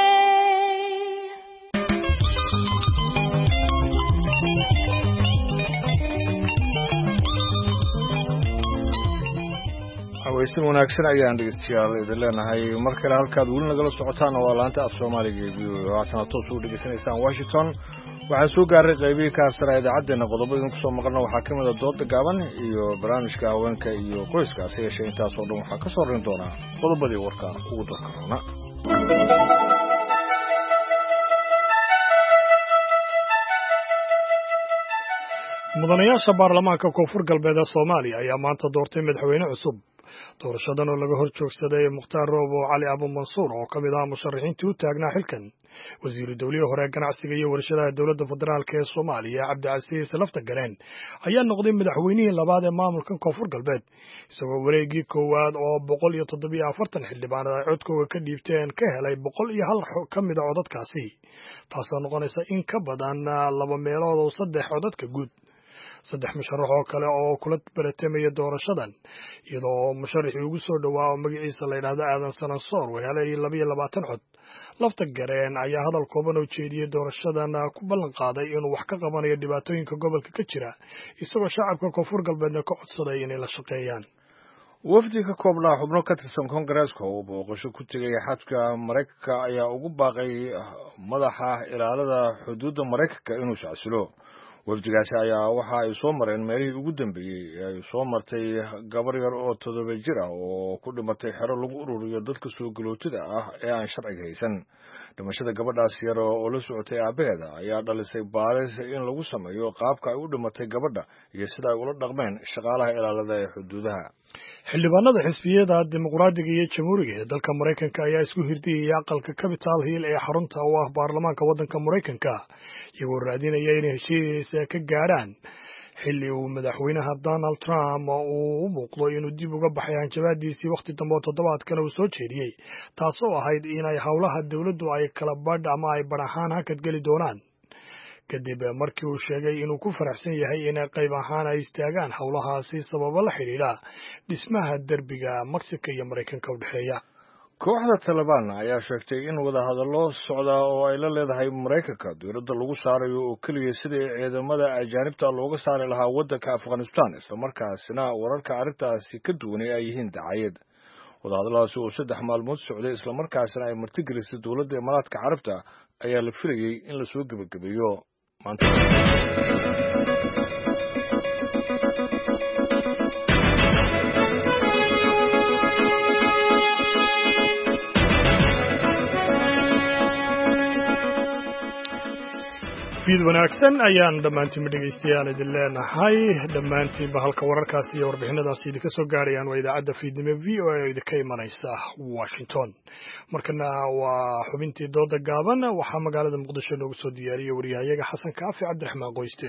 waysin wanaagsan ayaan dhegeystayaal idin leenahay mar kale halkaad weli nagala socotaan waa laanta af Soomaaliga ee V O A waxaad toos u dhageysanaysaan Washington waxaan soo gaaray qaybihii ka sare idaacaddeena qodobada idinku soo maqalna waxaa ka mid ah dooda gaaban iyo barnaamijka haweenka iyo qoyska si yeeshee intaas oo dhan waxaa ka soo rin doonaa qodobadii warka ugu darkarona mudanayaasha baarlamaanka koonfur galbeed ee Soomaaliya ayaa maanta doortay madaxweyne cusub doorashadan oo laga hor joogsaday Mukhtaar Roobo Cali Abu Mansuur oo kamid ah musharaxiintii u taagnaa xilkan wasiiru dawliye hore ganacsiga iyo warshadaha dawladda federaalka ee Soomaaliya Cabdicasiis Lafta Gareen ayaa noqday madaxweynihii labaad ee maamulka koonfur galbeed isagoo wareegii koowaad oo boqol iyo toddoba iyo afartan xildhibaan ay codkooda ka dhiibteen ka helay boqol iyo hal ka mid ah codadkaasi taasoo noqonaysa in ka badan laba meelood oo saddex codadka guud saddex musharax oo kale oo kula baratamaya doorashadan iyadoo musharaxii ugu soo dhawaa oo magaciisa la yidhaahdo aadan sanansoor uu helay laba iyo labaatan cod Lafta Gareen ayaa hadal kooban oo jeediyey doorashadan ku ballan qaaday inuu wax ka qabanayo dhibaatooyinka gobolka ka jira isagoo shacabka koonfur galbeedna ka codsaday inay la shaqeeyaan wafdi ka koobnaa xubno ka tirsan Koongareeska oo booqasho ku tegay xadka Mareykanka ayaa ugu baaqay madaxa ilaalada xuduudda Mareykanka inuu shacabsilo wafdigaasi ayaa waxa ay soo mareen meelihii ugu dambeeyey ay soo martay gabar yar oo toddoba jir ah oo ku dhimatay xero lagu ururiyo dadka soo galootida ah ee aan sharciga haysan dhimashada gabadhaas yar oo la socotay aabaheeda ayaa dhalisay baaris in lagu sameeyo qaabka ay u dhimatay gabadha iyo sida ay ula dhaqmeen shaqaalaha ilaalada ee xuduudaha xildhibaanada xisbiyada dimuqraadiga iyo jamhuuriga ee dalka Mareykanka ayaa isku hirdiyay aqalka Capitol Hill ee xarunta u ah baarlamaanka waddanka Mareykanka iyagoo raadinaya inay heshiis ka gaaraan xilli uu madaxweynaha Donald Trump uu u muuqdo inuu dib uga baxay hanjabaadiisii waqti dambe toddobaadkan uu soo jeediyay taasoo ahayd inay howlaha dawladdu ay kala badh ama ay barahaan hakad geli doonaan kadib markii uu sheegay inuu ku faraxsan yahay inay qayb ahaan ay istaagaan howlahaasi sababo la xidhiidha dhismaha derbiga Mexico iyo Mareykanka u dhexeeya kooxda Taliban ayaa sheegtay in wadahadallo socda oo ay la leedahay Mareykanka dowladda lagu saarayo oo kaliya sidii ciidamada ajaanibta looga saari lahaa waddanka Afghanistan isla markaasina wararka arrintaasi ka duwanay ay yihiin dacayad wadahadalladaasi oo saddex maalmood socday isla markaasina ay martigelisay dowladda Imaaraadka Carabta ayaa la filayay in la soo gabagabeeyo maanta fiid wanaagsan ayaan dhammaantiin dhegeystayaal idin leenahay dhammaantiinba halka wararkaas iyo warbixinadaasi idinka soo gaarayaan waa idaacadda fiidnimo v o a oo idinka imanaysa Washington markana waa xubintii dooda gaaban waxaa magaalada Muqdisho noogu soo diyaariyay wariyahayaga Xasan Kaafi Cabdiraxmaan Qoyste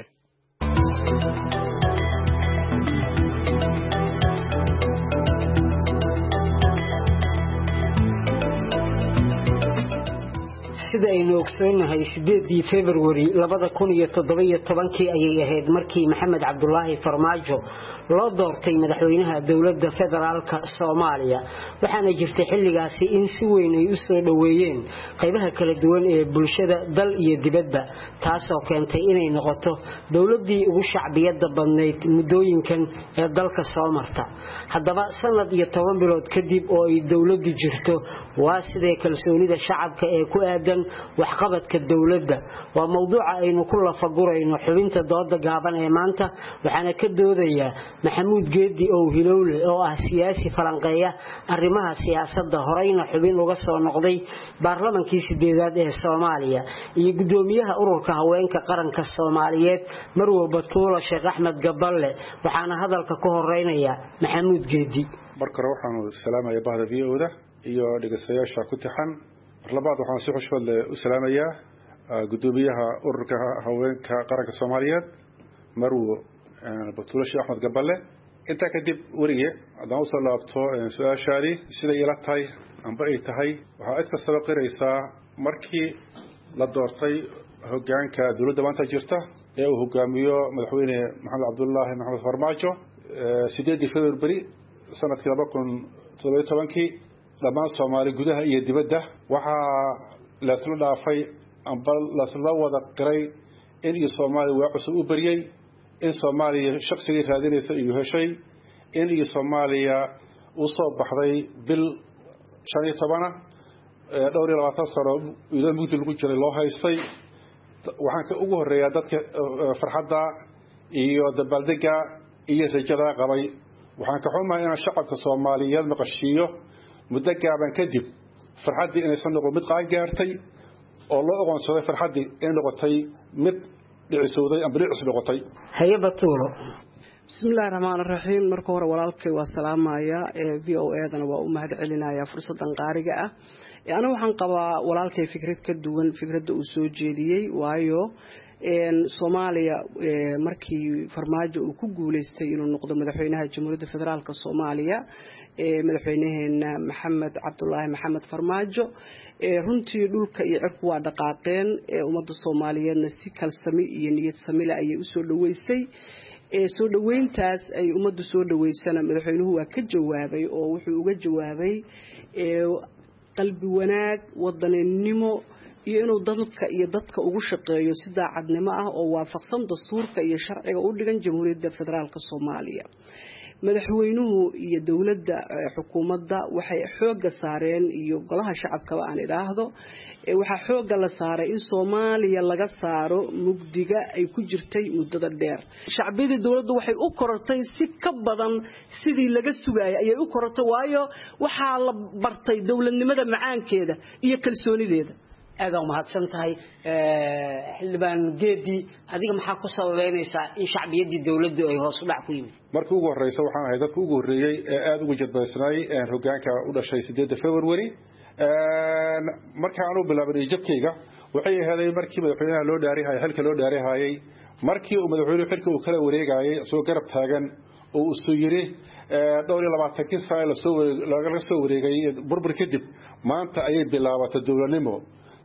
sida aynu ogsoonahay sideedii February labada kun iyo toddoba iyo tobankii ayay ahayd markii Maxamed Cabdullaahi Farmaajo loo doortay madaxweynaha dowladda federaalka Soomaaliya waxaana jirtay xilligaasi in si weyn ay u soo dhaweeyeen qaybaha kala duwan ee bulshada dal iyo dibadda taasoo keentay inay noqoto dowladdii ugu shacbiyadda badnayd muddooyinkan ee dalka soo marta haddaba sanad iyo toban bilood kadib oo ay dowladdu jirto waa sidee kalsoonida shacabka ee ku aadan waxqabadka dowladda waa mowduuca aynu ku lafagurayno xubinta dooda gaaban ee maanta waxaana ka doodaya Maxamuud Geedi oo Hilowle oo ah siyaasi falanqeeya arrimaha siyaasadda horeyna xubin uga soo noqday baarlamaankii sideedaad ee Soomaaliya iyo gudoomiyaha ururka haweenka qaranka Soomaaliyeed Marwo Batuulo Sheekh Axmed Gaballe waxaana hadalka ku horeynaya Maxamuud Geedi marka waxaanu salaamayaa bahda V O da iyo dhageystayaasha ku taxan labaad waxaan si xushmad leh u salaamayaa gudoomiyaha ururka haweenka qaranka Soomaaliyeed Marwo Batuulo Sheekh Axmed Gaballe inta kadib wariye hadaan u soo laabto su'aashaadi sida ila tahay amba ay tahay waxa aad ka sabaqiraysaa markii la doortay hoggaanka dowladda maanta jirta ee uu hogaamiyo madaxweyne Maxamed Cabdullaahi Maxamed Farmaajo sideedii February sanadkii laba kun toddoba iyo tobankii dhammaan Soomaali gudaha iyo dibadda waxaa la talo dhaafay amba la talo wada qiray in iyo Soomaali waa cusub u bariyay in Soomaaliya shakhsiga raadinaysa iyo heshay in iyo Soomaaliya u soo baxday bil shan iyo toban dhowr iyo labaatan sano iyadoo muddo lagu jiray loo haystay waxaan ka ugu horeeyaa dadka farxadda iyo dabaaldega iyo rajada qabay waxaan ka xumahay in shacabka Soomaaliyeed maqashiyo muddo gaaban kadib farxaddii inay soo noqon mid qaan gaartay oo loo aqoonsaday farxaddii in noqotay mid dhicisooday ama dhicis noqotay hay'adda tuulo bismillaahir rahmaanir rahiim marka hore walaalkay waa salaamaya ee V O A dana waa u mahad celinaya fursadan qaariga ah ana waxaan qabaa walaalkay fikrad ka duwan fikradda uu soo jeediyay waayo een Soomaaliya markii Farmaajo uu ku guuleystay inuu noqdo madaxweynaha Jamhuuriyadda Federaalka Soomaaliya ee madaxweynaheena Maxamed Cabdullaahi Maxamed Farmaajo ee runtii dhulka iyo cirku waa dhaqaaqeen ee ummadda Soomaaliyeedna si kalsami iyo niyad sami leh ayay u soo dhaweysay ee soo dhaweyntaas ay ummaddu soo dhaweysana madaxweynuhu waa ka jawaabay oo wuxuu uga jawaabay ee qalbi wanaag wadaninimo iyo inuu dadka iyo dadka ugu shaqeeyo si daacadnimo ah oo waafaqsan dastuurka iyo sharciga u dhigan Jamhuuriyadda Federaalka Soomaaliya madaxweynuhu iyo dawladda xukuumadda waxay xooga saareen iyo golaha shacabka aan ilaahdo waxa xooga la saaray in Soomaaliya laga saaro mugdiga ay ku jirtay muddada dheer shacbiyada dawladdu waxay u korortay si ka badan sidii laga sugayay ayay u korortay waayo waxa la bartay dawladnimada macaankeeda iyo kalsoonideeda aad u mahadsan tahay xildhibaan Geedi adiga maxaa ku sababeynaysaa in shacbiyadii dawladdu ay hoos u dhac ku yimid markii ugu horreysay waxaan ahay dadka ugu horreeyay ee aad ugu jadbaysnay ee hoggaanka u dhashay sideedii February ee markii aan u bilaabay jabkayga waxay ahayd markii madaxweynaha loo dhaariyay xilka loo dhaariyay markii uu madaxweynuhu xilka uu kala wareegayay soo garab taagan oo uu soo yiri dhowr iyo labaatan sano la soo laga soo wareegay burbur kadib maanta ayay bilaabatay dawladnimo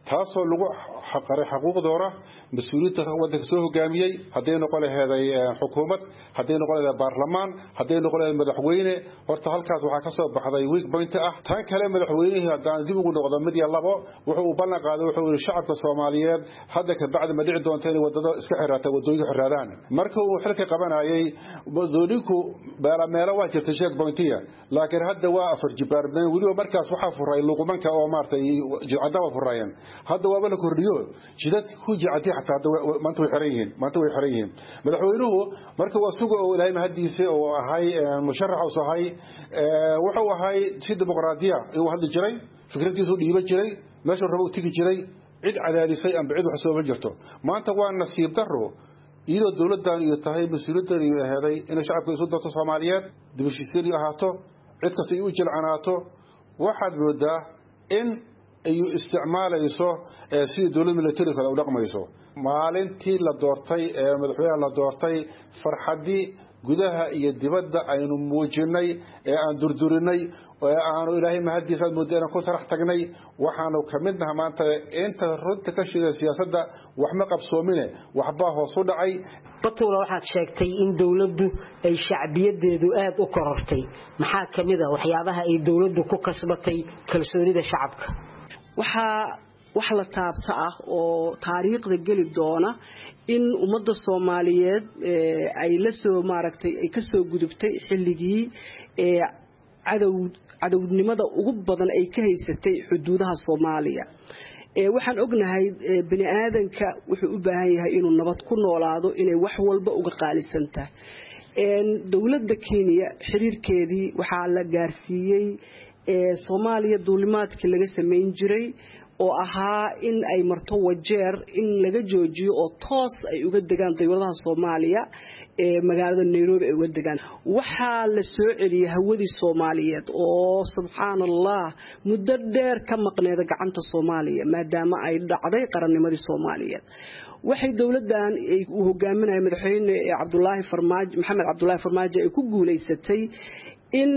taasoo lagu xaqaray xaquuqdooda mas-uuliyiinta waddanka soo hogaamiyey hadday noqon laheeday xukuumad hadday noqon laheeday baarlamaan hadday noqon laheeday madaxweyne horta halkaas waxaa ka soo baxday weak point ah tan kale madaxweynihii haddaan dib ugu noqdo mid iyo labo wuxuu u ballan qaaday wuxuu yidhi shacabka soomaaliyeed hadda ka bacdi ma dhici doonta inay wadada iska xiraata wadooyinka xiraadaan marka uu xilka qabanayay wadooyinku meelo waa jirtay sheeg pointiya laakiin hadda waa afar jibaarmeen weliba markaas waxaa furay luqumanka oo maartay jidcadaba furayeen hadda waaba la kordhiyo jidad ku jicadii xataa hadda maanta way xiran yihiin maanta way xiran yihiin madaxweynuhu marka waa sugo oo ilaahay mahadiisa oo ahay musharax oo ahay wuxuu ahay si dimuqraadiya uu hadli jiray fikradiisu dhiiba jiray meesha rabo u tigi jiray cid cadaadisay amba cid wax soo ma jirto maanta waa nasiib daro iyadoo dawladdan iyo tahay mas-uuliyaddan iyo aheeday inay shacabka isu darto soomaaliyeed dibashiisiin ahaato cid kasta ay u jilcanaato waxaad moodaa in ay isticmaalayso sidii dawlad military kale u dhaqmayso maalintii la doortay ee madaxweynaha la doortay farxadii gudaha iyo dibadda aynu muujinay ee aan durdurinay ee aanu ilaahay mahadiisa muddo inaan ku sarax tagnay waxaanu ka mid nahay maanta inta runta ka shaqeeya siyaasadda wax ma qabsoomine waxba hoos u dhacay batula waxaad sheegtay in dawladdu ay shacbiyadeedu aad u korortay maxaa kamid ah waxyaabaha ay dawladdu ku kasbatay kalsoonida shacabka waxa wax la taabta ah oo taariikhda gali doona in ummadda Soomaaliyeed ay la soo maaragtay ay ka soo gudubtay xilligii ee cadow cadownimada ugu badan ay ka haysatay xuduudaha Soomaaliya ee waxaan ognahay bini aadanka wuxuu u baahan yahay inuu nabad ku noolaado inay wax walba uga qaalisan tahay een dawladda Kenya xiriirkeedii waxa la gaarsiiyay ee Soomaaliya duulimaadkii laga sameyn jiray oo ahaa in ay marto wajeer in laga joojiyo oo toos ay uga degaan dawladaha Soomaaliya ee magaalada Nairobi ay uga degaan waxa la soo celiyay hawadii Soomaaliyeed oo subxaanallah muddo dheer ka maqneed gacanta Soomaaliya maadaama ay dhacday qarannimadii Soomaaliyeed waxay dawladdan ay u hogaaminayeen madaxweyne Cabdullaahi Farmaajo Maxamed Cabdullaahi Farmaajo ay ku guuleysatay in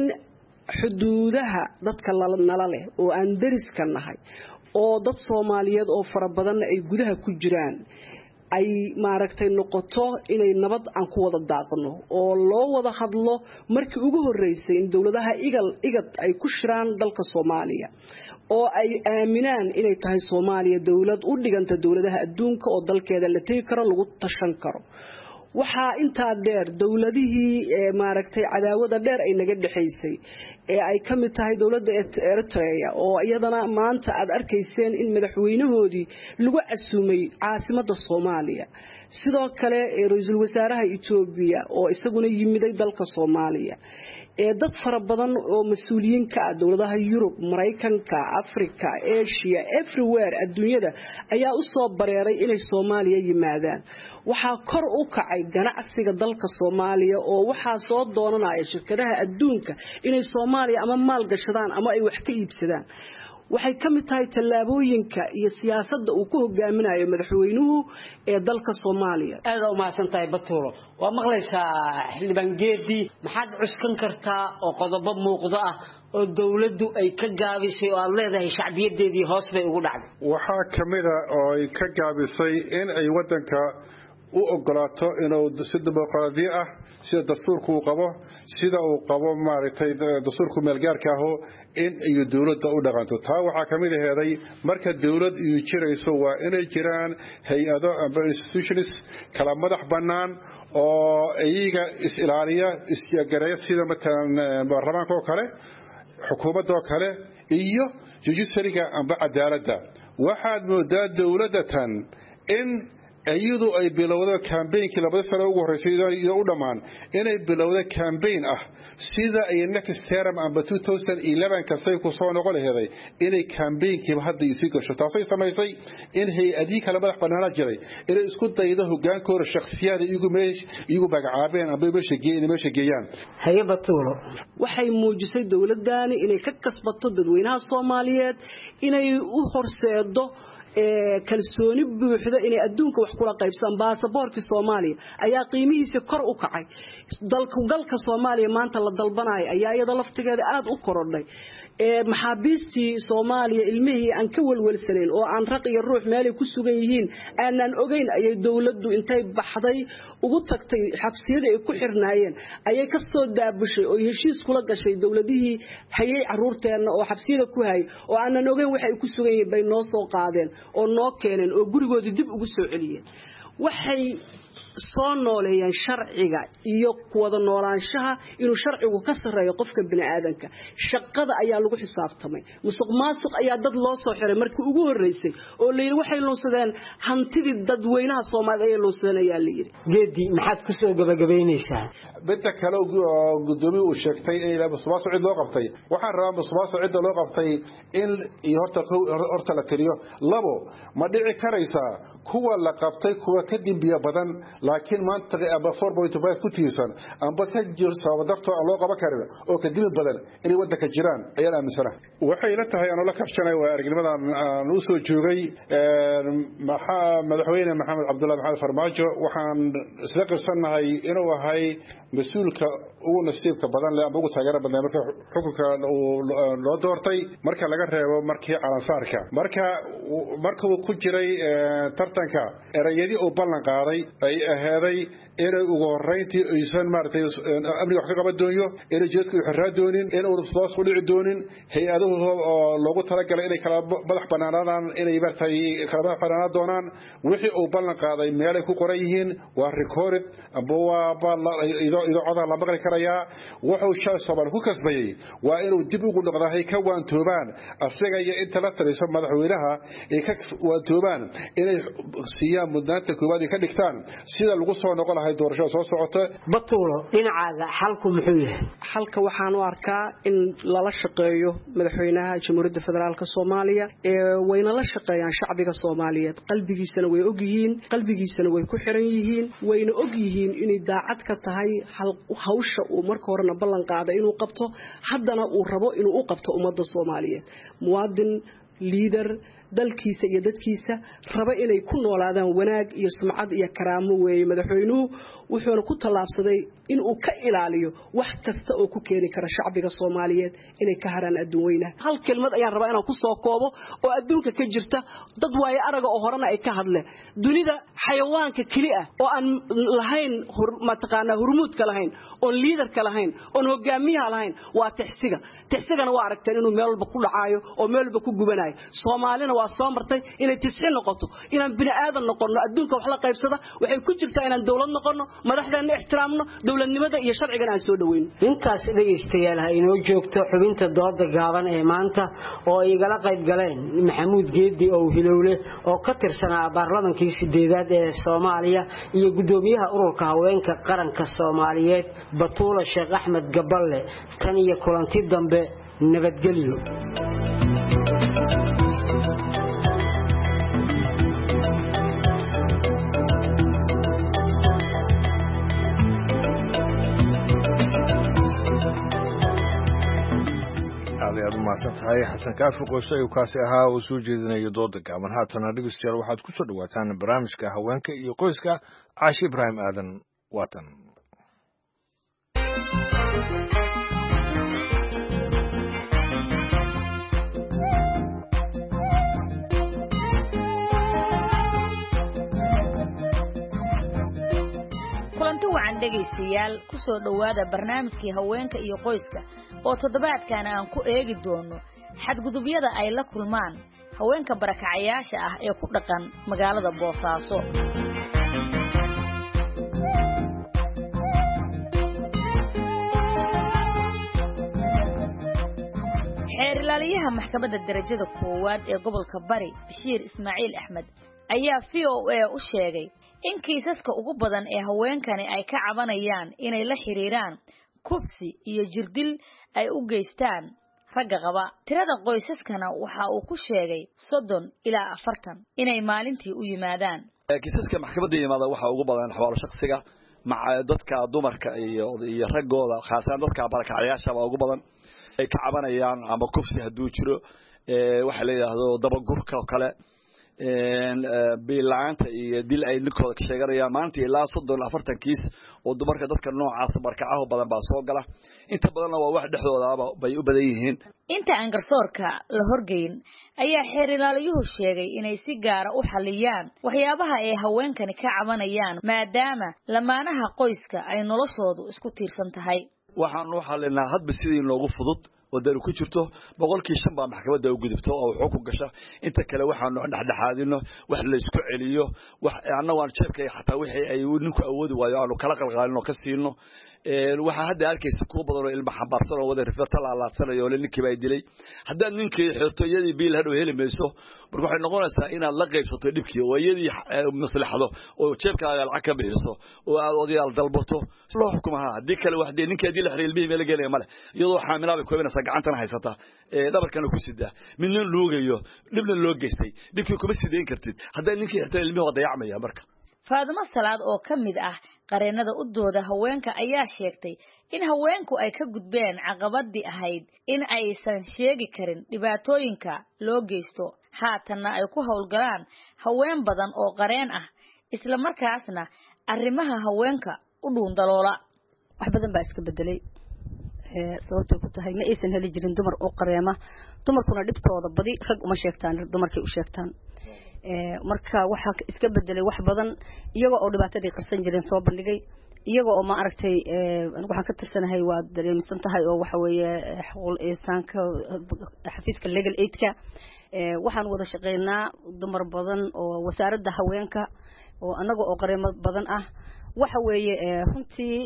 xuduudaha dadka nala leh oo aan dariska nahay oo dad Soomaaliyeed oo fara badan ay gudaha ku jiraan ay maaragtay noqoto inay nabad aan ku wada daaqno oo loo wada hadlo markii ugu horeysay in dawladaha igal igad ay ku shiraan dalka Soomaaliya oo ay aaminaan inay tahay Soomaaliya dawlad u dhiganta dawladaha adduunka oo dalkeeda la tagi karo lagu tashan karo waxa inta dheer dawladihii ee maaragtay cadaawada dheer ay naga dhaxaysay ee ay kamid tahay dawladda Eritrea oo iyadana maanta aad arkayseen in madaxweynahoodii lagu casuumay caasimadda Soomaaliya sidoo kale ra'iisul wasaaraha Itoobiya oo isaguna yimiday dalka Soomaaliya ee dad fara badan oo mas'uuliyiin ka ah dawladaha Yurub Mareykanka Afrika Asia everywhere adduunyada ayaa u soo bareeray inay Soomaaliya yimaadaan waxa kor u kacay ganacsiga dalka Soomaaliya oo waxa soo doonanaya shirkadaha adduunka inay Soomaaliya ama maal gashadaan ama ay wax ka iibsadaan waxay kamid tahay talaabooyinka iyo siyaasadda uu ku hogaaminayo madaxweynuhu ee dalka Soomaaliya aad u maasantahay Batulo waa maqlaysaa xildhibaan geedi maxaad cuskan kartaa oo qodobo muuqda ah oo dawladdu ay ka gaabisay oo aad leedahay shacbiyadeedii hoos bay ugu dhacday waxa kamid ah oo ay ka gaabisay in ay wadanka u ogolaato inuu si dimuqraadi ah sida dastuurku qabo sida uu qabo maaragtay dastuurku meelgaarka ah in ay dawladda u dhaqanto taa waxa kamid aheeday marka dawlad uu jirayso waa inay jiraan hay'ado ama institutions kala madax banaan oo iyaga is ilaaliya isgareeya sida matalan baarlamaanka oo kale xukuumadda oo kale iyo judiciaryga amba cadaaladda waxaad moodaa dawladatan in ayadu ay bilowdo campaign-kii labada sano ugu horeysay iyo u dhamaan inay bilowdo campaign ah sida ay next term amba two thousand eleven kasay ku soo noqon lahayd inay campaign-kii hadda isii gasho taasay samaysay in hay-adii kala madax banaana jiray inay isku daydo hogaankooda shakhsiyaad iyagu meesh iyagu bagacaabeen amba meesha geeyeen meesha geeyaan hay'abatulo waxay muujisay dawladdaani inay ka kasbato dadweynaha Soomaaliyeed inay u horseedo kalsooni buuxda inay adduunka wax kula qaybsan baasaboorka Soomaaliya ayaa qiimihiisa kor u kacay dalka galka Soomaaliya maanta la dalbanayo ayaa iyada laftigeeda aad u korodhay ee maxaabiistii Soomaaliya ilmihii aan ka walwalsaneen oo aan raq iyo ruux meel ku sugan yihiin aanan ogeyn ayay dawladdu intay baxday ugu tagtay xabsiyada ay ku xirnaayeen ayay ka soo daabushay oo heshiis kula gashay dawladihii hayay caruurteena oo xabsiyada ku hay oo aanan ogeyn waxa ay ku sugan yihiin bay noo soo qaadeen oo noo keeneen oo gurigoodii dib ugu soo celiyeen waxay soo nooleeyeen sharciga iyo wada noolaanshaha inuu sharcigu ka sareeyo qofka bini'aadanka shaqada ayaa lagu xisaabtamay musuqmaasuq ayaa dad loo soo xiray markii ugu horeysay oo leeyahay waxay lunsadeen hantidii dadweynaha Soomaaliyeed ee lunsadeen ayaa leeyahay geedi maxaad ku soo gabagabeynaysaa bidda kale oo gudoomiye uu sheegtay in la musuqmaasuq cid loo qabtay waxaan rabaa musuqmaasuq cid loo qabtay in iyo horta horta la tiriyo labo ma dhici karaysaa kuwa la qabtay kuwa ka dimbiya badan laakiin maanta aba four point five ku tiirsan amba ka jir sabab dafto loo qaban karin oo ka dimi badan inay wadanka jiraan ayaan aaminsana waxay la tahay anoo la kabshanay waa aragnimadan aan u soo joogay madaxweyne Maxamed Cabdullaahi Maxamed Farmaajo waxaan isla qirsanahay inuu ahay mas'uulka ugu nasiibka badan leh amba ugu taageero badan marka xukunka loo doortay marka laga reebo markii calansaarka marka marka uu ku jiray tartanka erayadii oo ballan qaaday ay aheeday inay ugu horeyntii aysan maartay amniga wax ka qaban doono inay jeedku xirraa doonin in uu soo soo dhici doonin hay'adahu oo loogu talagalay inay kala madax banaanadaan inay martay kala madax banaanad doonaan wixii uu ballan qaaday meel ay ku qoran yihiin waa record amba waa ido ido codad la maqli karaya wuxuu shay Soomaali ku kasbayay waa inuu dib ugu noqdahay ka waantoobaan asaga iyo inta la taliso madaxweynaha ee ka waantoobaan inay siiyaan mudnaanta koobaad ka dhigtaan sida lagu soo noqon lahayd doorashada soo socota batuulo dhinacaaga xalku muxuu yahay xalka waxaan u arkaa in lala shaqeeyo madaxweynaha Jamhuuriyadda Federaalka Soomaaliya ee wayna la shaqeeyaan shacbiga Soomaaliyeed qalbigiisana way og yihiin qalbigiisana way ku xiran yihiin wayna og yihiin inay daacad ka tahay hawsha uu marka horena ballan qaaday inuu qabto haddana uu rabo inuu u qabto ummadda Soomaaliyeed muwaadin leader dalkiisa iyo dadkiisa raba inay ku noolaadaan wanaag iyo sumcad iyo karaamo weey madaxweynuhu wuxuu ku talaabsaday in uu ka ilaaliyo wax kasta oo ku keeni kara shacbiga Soomaaliyeed inay ka haraan adduunweynaha hal kelmad ayaan rabaa inaan ku soo koobo oo adduunka ka jirta dad waaya araga oo horena ay ka hadleen dunida xayawaanka kaliya oo aan lahayn ma taqaana hurmuudka lahayn oo leaderka lahayn oo hogaamiyaha lahayn waa taxsiga taxsigana waa aragteen inuu meel walba ku dhacaayo oo meel walba ku gubanayo Soomaalina waa soo martay inay tisxin noqoto inaan bini aadan noqono adduunka wax la qaybsada waxay ku jirtaa inaan dawlad noqono madaxdeena ixtiraamno dawladnimada iyo sharciga aan soo dhaweyn intaas dhageystayaal ha inoo joogto xubinta dooda gaaban ee maanta oo ay igala qayb galeen Maxamuud Geedi oo Hilowle oo ka tirsanaa baarlamaankii sideedaad ee Soomaaliya iyo gudoomiyaha ururka haweenka qaranka Soomaaliyeed Batuulo Sheekh Axmed Gaballe tan iyo kulanti dambe nabadgelyo maasantahay xasan kaafi qoysay uu kaasi ahaa oo soo jeedinayo dooda gaaban haatana dhegeystayaal waxaad ku soo dhawaataan barnaamijka haweenka iyo qoyska Caashi Ibraahim Aadan waatan kulanti wacan dhegeystayaal ku soo dhawaada barnaamijkii haweenka iyo qoyska oo toddobaadkan aan ku eegi doono xadgudubyada ay la kulmaan haweenka barakacayaasha ah ee ku dhaqan magaalada Boosaaso xeer ilaaliyaha maxkamadda darajada koowaad ee gobolka Bari Bashiir Ismaaciil Axmed ayaa V O A u sheegay in kiisaska ugu badan ee haweenkani ay ka cabanayaan inay la xiriiraan kufsi iyo jirdil ay u geystaan ragga qaba tirada qoysaskana waxa uu ku sheegay soddon ilaa afartan inay maalintii u yimaadaan kiisaska maxkamadda yimaada waxa ugu badan xawaalo shakhsiga maca dadka dumarka iyo iyo raggooda khaasan dadka barakacayaasha ugu badan ay ka cabanayaan ama kufsi haduu jiro ee waxa la yiraahdo dabagurka kale biilaanta iyo dil ay ninkooda ka sheeganayaan maanta ilaa soddon afartan kiis oo dumarka dadka noocaas barkacaho badan baa soo gala inta badanna waa wax dhexdoodaaba bay u badan yihiin inta aan garsoorka la horgeyn ayaa xeer ilaaliyuhu sheegay inay si gaara u xaliyaan waxyaabaha ay haweenkani ka cabanayaan maadaama lamaanaha qoyska ay noloshoodu isku tiirsan tahay waxaan u xalinaa hadba sidii noogu fudud wadar ku jirto boqolkii shan baa maxkamadda u gudubto oo wuxuu ku gasha inta kale waxaan dhexdhexaadino wax la isku celiyo wax annagu aan jeebkay xataa wixii ay ninku awoodi waayo aanu kala qalqaalino ka siino ee waxa hadda arkaysa ku badan oo ilma xambaarsan oo wada rifta la laadsanayo oo ninkii bay dilay hadda ninkii xirto yadii biil hadhow heli mayso marka waxay noqonaysaa inaad la qaybsato dhibkii oo yadii maslaxado oo jeebkaaga lacag ka bixiso oo aad odayaal dalbato loo xukumaha hadii kale wax dee ninkii dilay xiriir ilmihi meel galay male iyadoo xaamilaa bay koobanaysa gacantana haysata ee dhabarkana ku sidaa midna loogayo dibna loo geystay dhibkii kuma sideen kartid hadda ninkii xirtay ilmihi wada yacmaya marka Faadimo Salaad oo kamid ah qareenada u dooda haweenka ayaa sheegtay in haweenku ay ka gudbeen caqabadii ahayd in aysan sheegi karin dhibaatooyinka loo geysto haatana ay ku hawlgalaan haween badan oo qareen ah isla markaasna arrimaha haweenka u dhuun daloola wax badan baa iska bedelay ee sababtoo ku tahay ma aysan heli jirin dumar oo qareema dumarkuna dhibtooda badi rag uma sheegtaan dumarkay u sheegtaan ee marka waxa iska bedelay wax badan iyaga oo dhibaatadii qarsan jireen soo bandhigay iyaga oo ma aragtay ee waxaan ka tirsanahay waa dareemisan tahay oo waxa weeye xaqul insaanka xafiiska legal aid-ka ee waxaan wada shaqeynaa dumar badan oo wasaaradda haweenka oo anaga oo qareemo badan ah waxa weeye runtii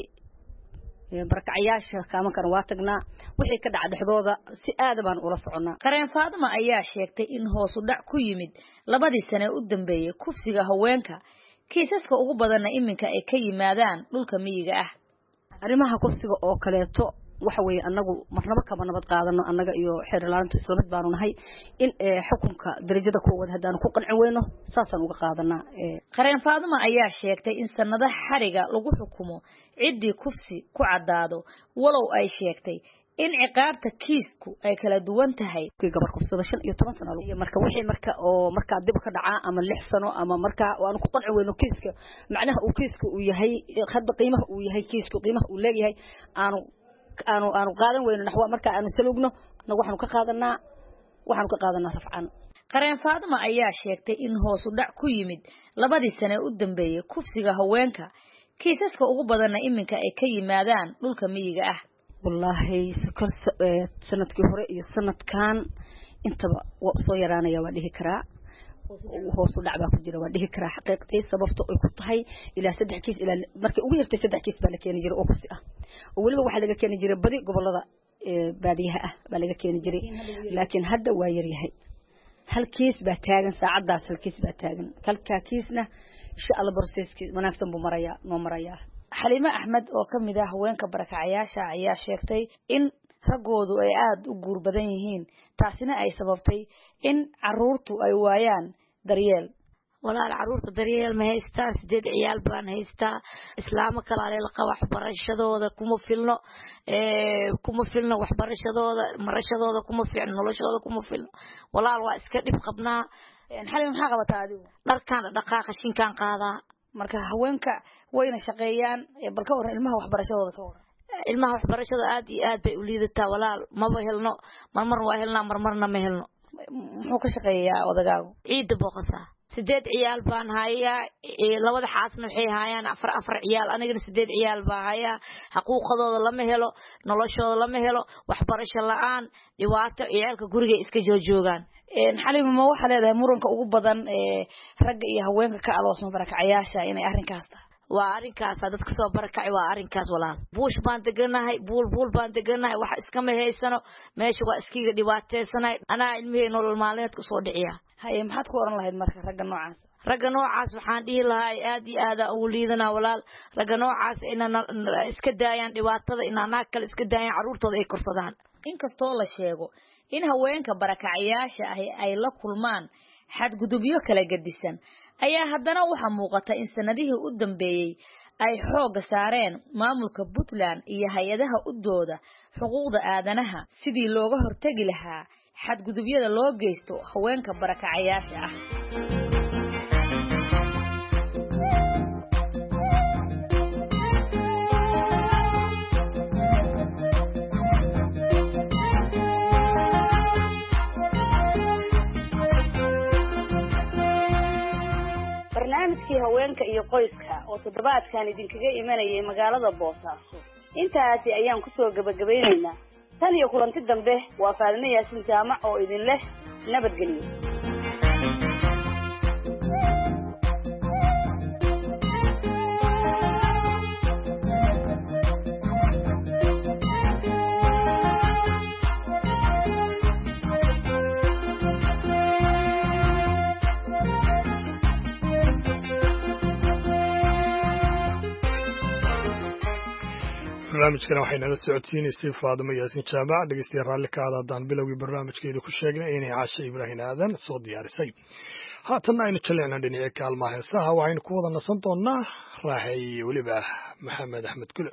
barakacayaasha kama kan waa tagnaa wixii ka dhac dhaxdooda si aad baan ula soconaa qareen Faadimo ayaa sheegtay in hoos u dhac ku yimid labadii sano u dambeeyay kufsiga haweenka kiisaska ugu badanna iminka ay ka yimaadaan dhulka miyiga ah arrimaha kufsiga oo kaleeto waxa weeye anagu marnaba kaba nabad qaadano anaga iyo xeerlaantu isla mid baanu nahay in xukunka darajada koowaad hadaan ku qancin weyno saasan uga qaadanaa qareen Faadimo ayaa sheegtay in sanadaha xariga lagu xukumo cidii kufsi ku cadaado walow ay sheegtay in ciqaabta kiisku ay kala duwan tahay gabar kufsada shan iyo toban sano iyo marka wixii marka oo marka dib ka dhaca ama lix sano ama marka waanu ku qancin weyno kiiska macnaha uu kiisku uu yahay hadba qiimaha uu yahay kiisku qiimaha uu leeyahay aanu aanu aanu qaadan weyno naxwa marka aanu salugno anagu waxaanu ka qaadanaa waxaanu ka qaadanaa rafcan qareen Faadimo ayaa sheegtay in hoos u dhac ku yimid labadii sano u dambeeyay kufsiga haweenka kiisaska ugu badanna iminka ay ka yimaadaan dhulka miyiga ah wallahi sanadkii hore iyo sanadkan intaba waa soo yaraanaya waa dhihi karaa hoos u dhac baa ku jira waa dhihi karaa xaqiiqtii sababta ay ku tahay ilaa saddex kiis ilaa markii ugu yartay saddex kiis baa la keenay jiray oo kursi ah oo waliba waxa laga keenay jiray badi gobolada baadiyaha ah baa laga keenay jiray laakiin hadda waa yar yahay hal kiis baa taagan saacadaas hal kiis baa taagan kalka kiisna insha Allah processkiis wanaagsan buu maraya noo maraya Xalima Ahmed oo kamid ah haweenka barakacayaasha ayaa sheegtay in ragoodu ay aad u guur badan yihiin taasina ay sababtay in caruurtu ay waayaan daryeel walaal caruurta daryeel ma haystaan sideed ciyaal baan haystaa islaamo kale la qaba waxbarashadooda kuma filno ee kuma filno waxbarashadooda marashadooda kuma fiicno noloshooda kuma filno walaal waa iska dhib qabnaa xalin maxaa qabataa adigu dharkaan dhaqaaqa shinkaan qaadaa marka haweenka wayna shaqeeyaan bal ka waran ilmaha waxbarashadooda ka waran ilmaha waxbarashada aad iyo aad bay u liidataa walaal maba helno marmar waa helnaa marmarna ma helno muxuu ka shaqeeyaa odagaagu ciida boqosa sideed ciyaal baan hayaa labada xaasna waxay hayaan afar afar ciyaal anigana sideed ciyaal baa hayaa xuquuqdooda lama helo noloshooda lama helo waxbarasho la'aan dhibaato ciyaalka guriga iska joojoogaan een xalima ma waxa leedahay muranka ugu badan ee rag iyo haweenka ka aloosma barakacayaasha inay arrinkaas tahay waa arrinkaas dadka soo barakacay waa arrinkaas walaal buush baan deganahay buul buul baan deganahay wax iska ma haysano meesha waa iskiga dhibaateysanay anaa ilmihii nolol maalmeedka soo dhiciya haye maxaad ku oran lahayd marka ragga noocaas ragga noocaas waxaan dhihi lahaa aad iyo aad u liidana walaal ragga noocaas inaan iska daayaan dhibaatada inaan naag kale iska daayaan caruurtooda ay korsadaan inkastoo la sheego in haweenka barakacayaasha ah ay la kulmaan xadgudubyo kala gadisan ayaa haddana waxa muuqata in sanadihii u dambeeyay ay xooga saareen maamulka Puntland iyo hay'adaha u dooda xuquuqda aadanaha sidii looga hortagi lahaa xadgudubyada loo geysto haweenka barakacayaasha ah. barnaamijkii haweenka iyo qoyska oo toddobaadkan idinkaga imanayay magaalada Boosaaso intaasi ayaan ku soo gabagabaynaynaa tan iyo kulanti dambe waa Faalina Yaasin Jaamac oo idin leh nabadgelyo. barnaamijkana waxay nala socodsiinaysay Faadimo Yaasin Jaamac dhageystayaal raalli ka ahaadaan bilowgii barnaamijkeeda ku sheegnay inay Caasha Ibraahin Aadan soo diyaarisay. haatan aynu jaleecna dhinaca kaalmaha heesaha waxaynu ku wada nasan doonaa raaxay iyo weliba Maxamed Axmed Kule.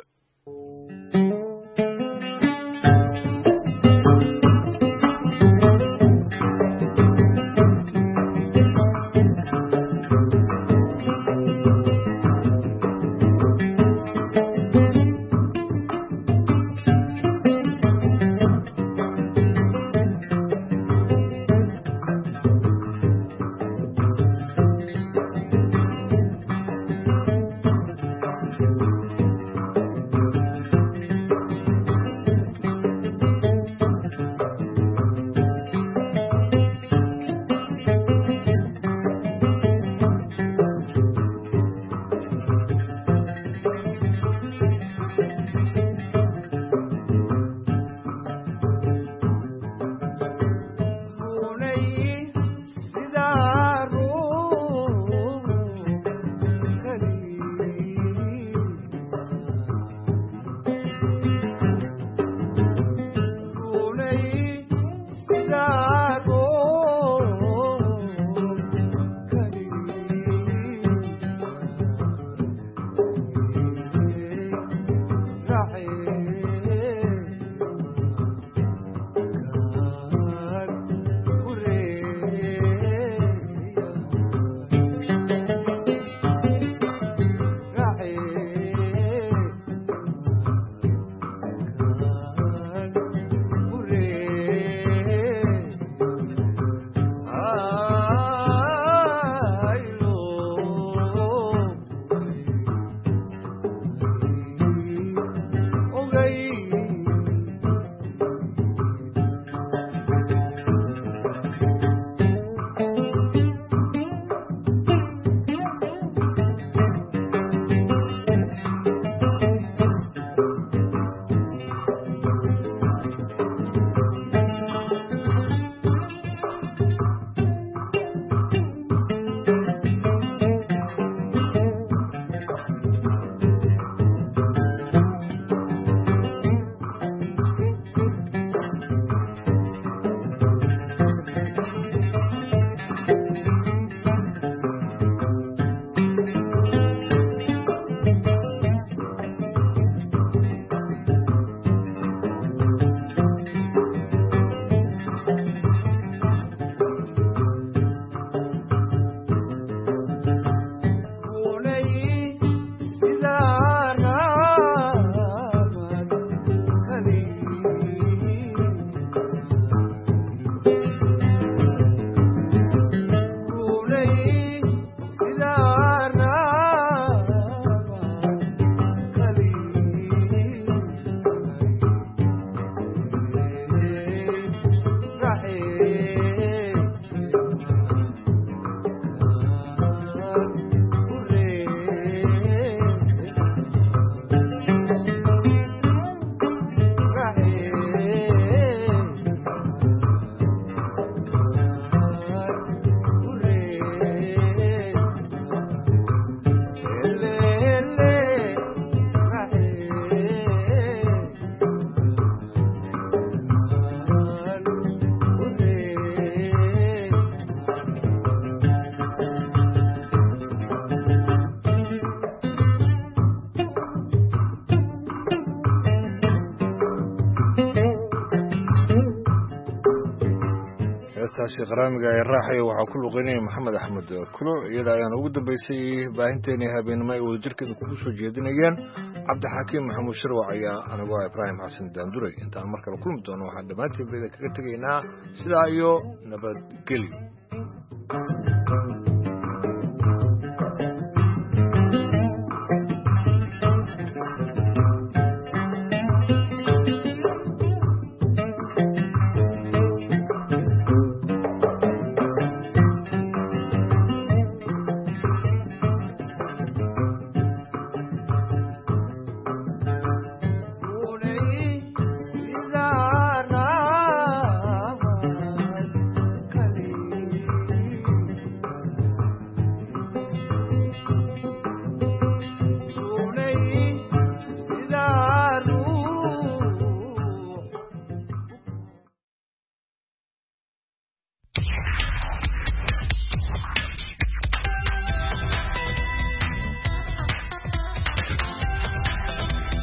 heestaasi qaraamiga ee raaxaya waxaa ku luqeynaya maxamed axmed kuluc iyada ayaana ugu dambeysay baahinteenii habeenimo ay wadajirkeeda kugu soo jeedinayeen cabdixakiim maxamuud sharwac ayaa anigoo ibraahim xasan daanduray intaan mar kale kulmi doono waxaan dhammaantiin bayda kaga tegaynaa sidaa iyo nabadgelyo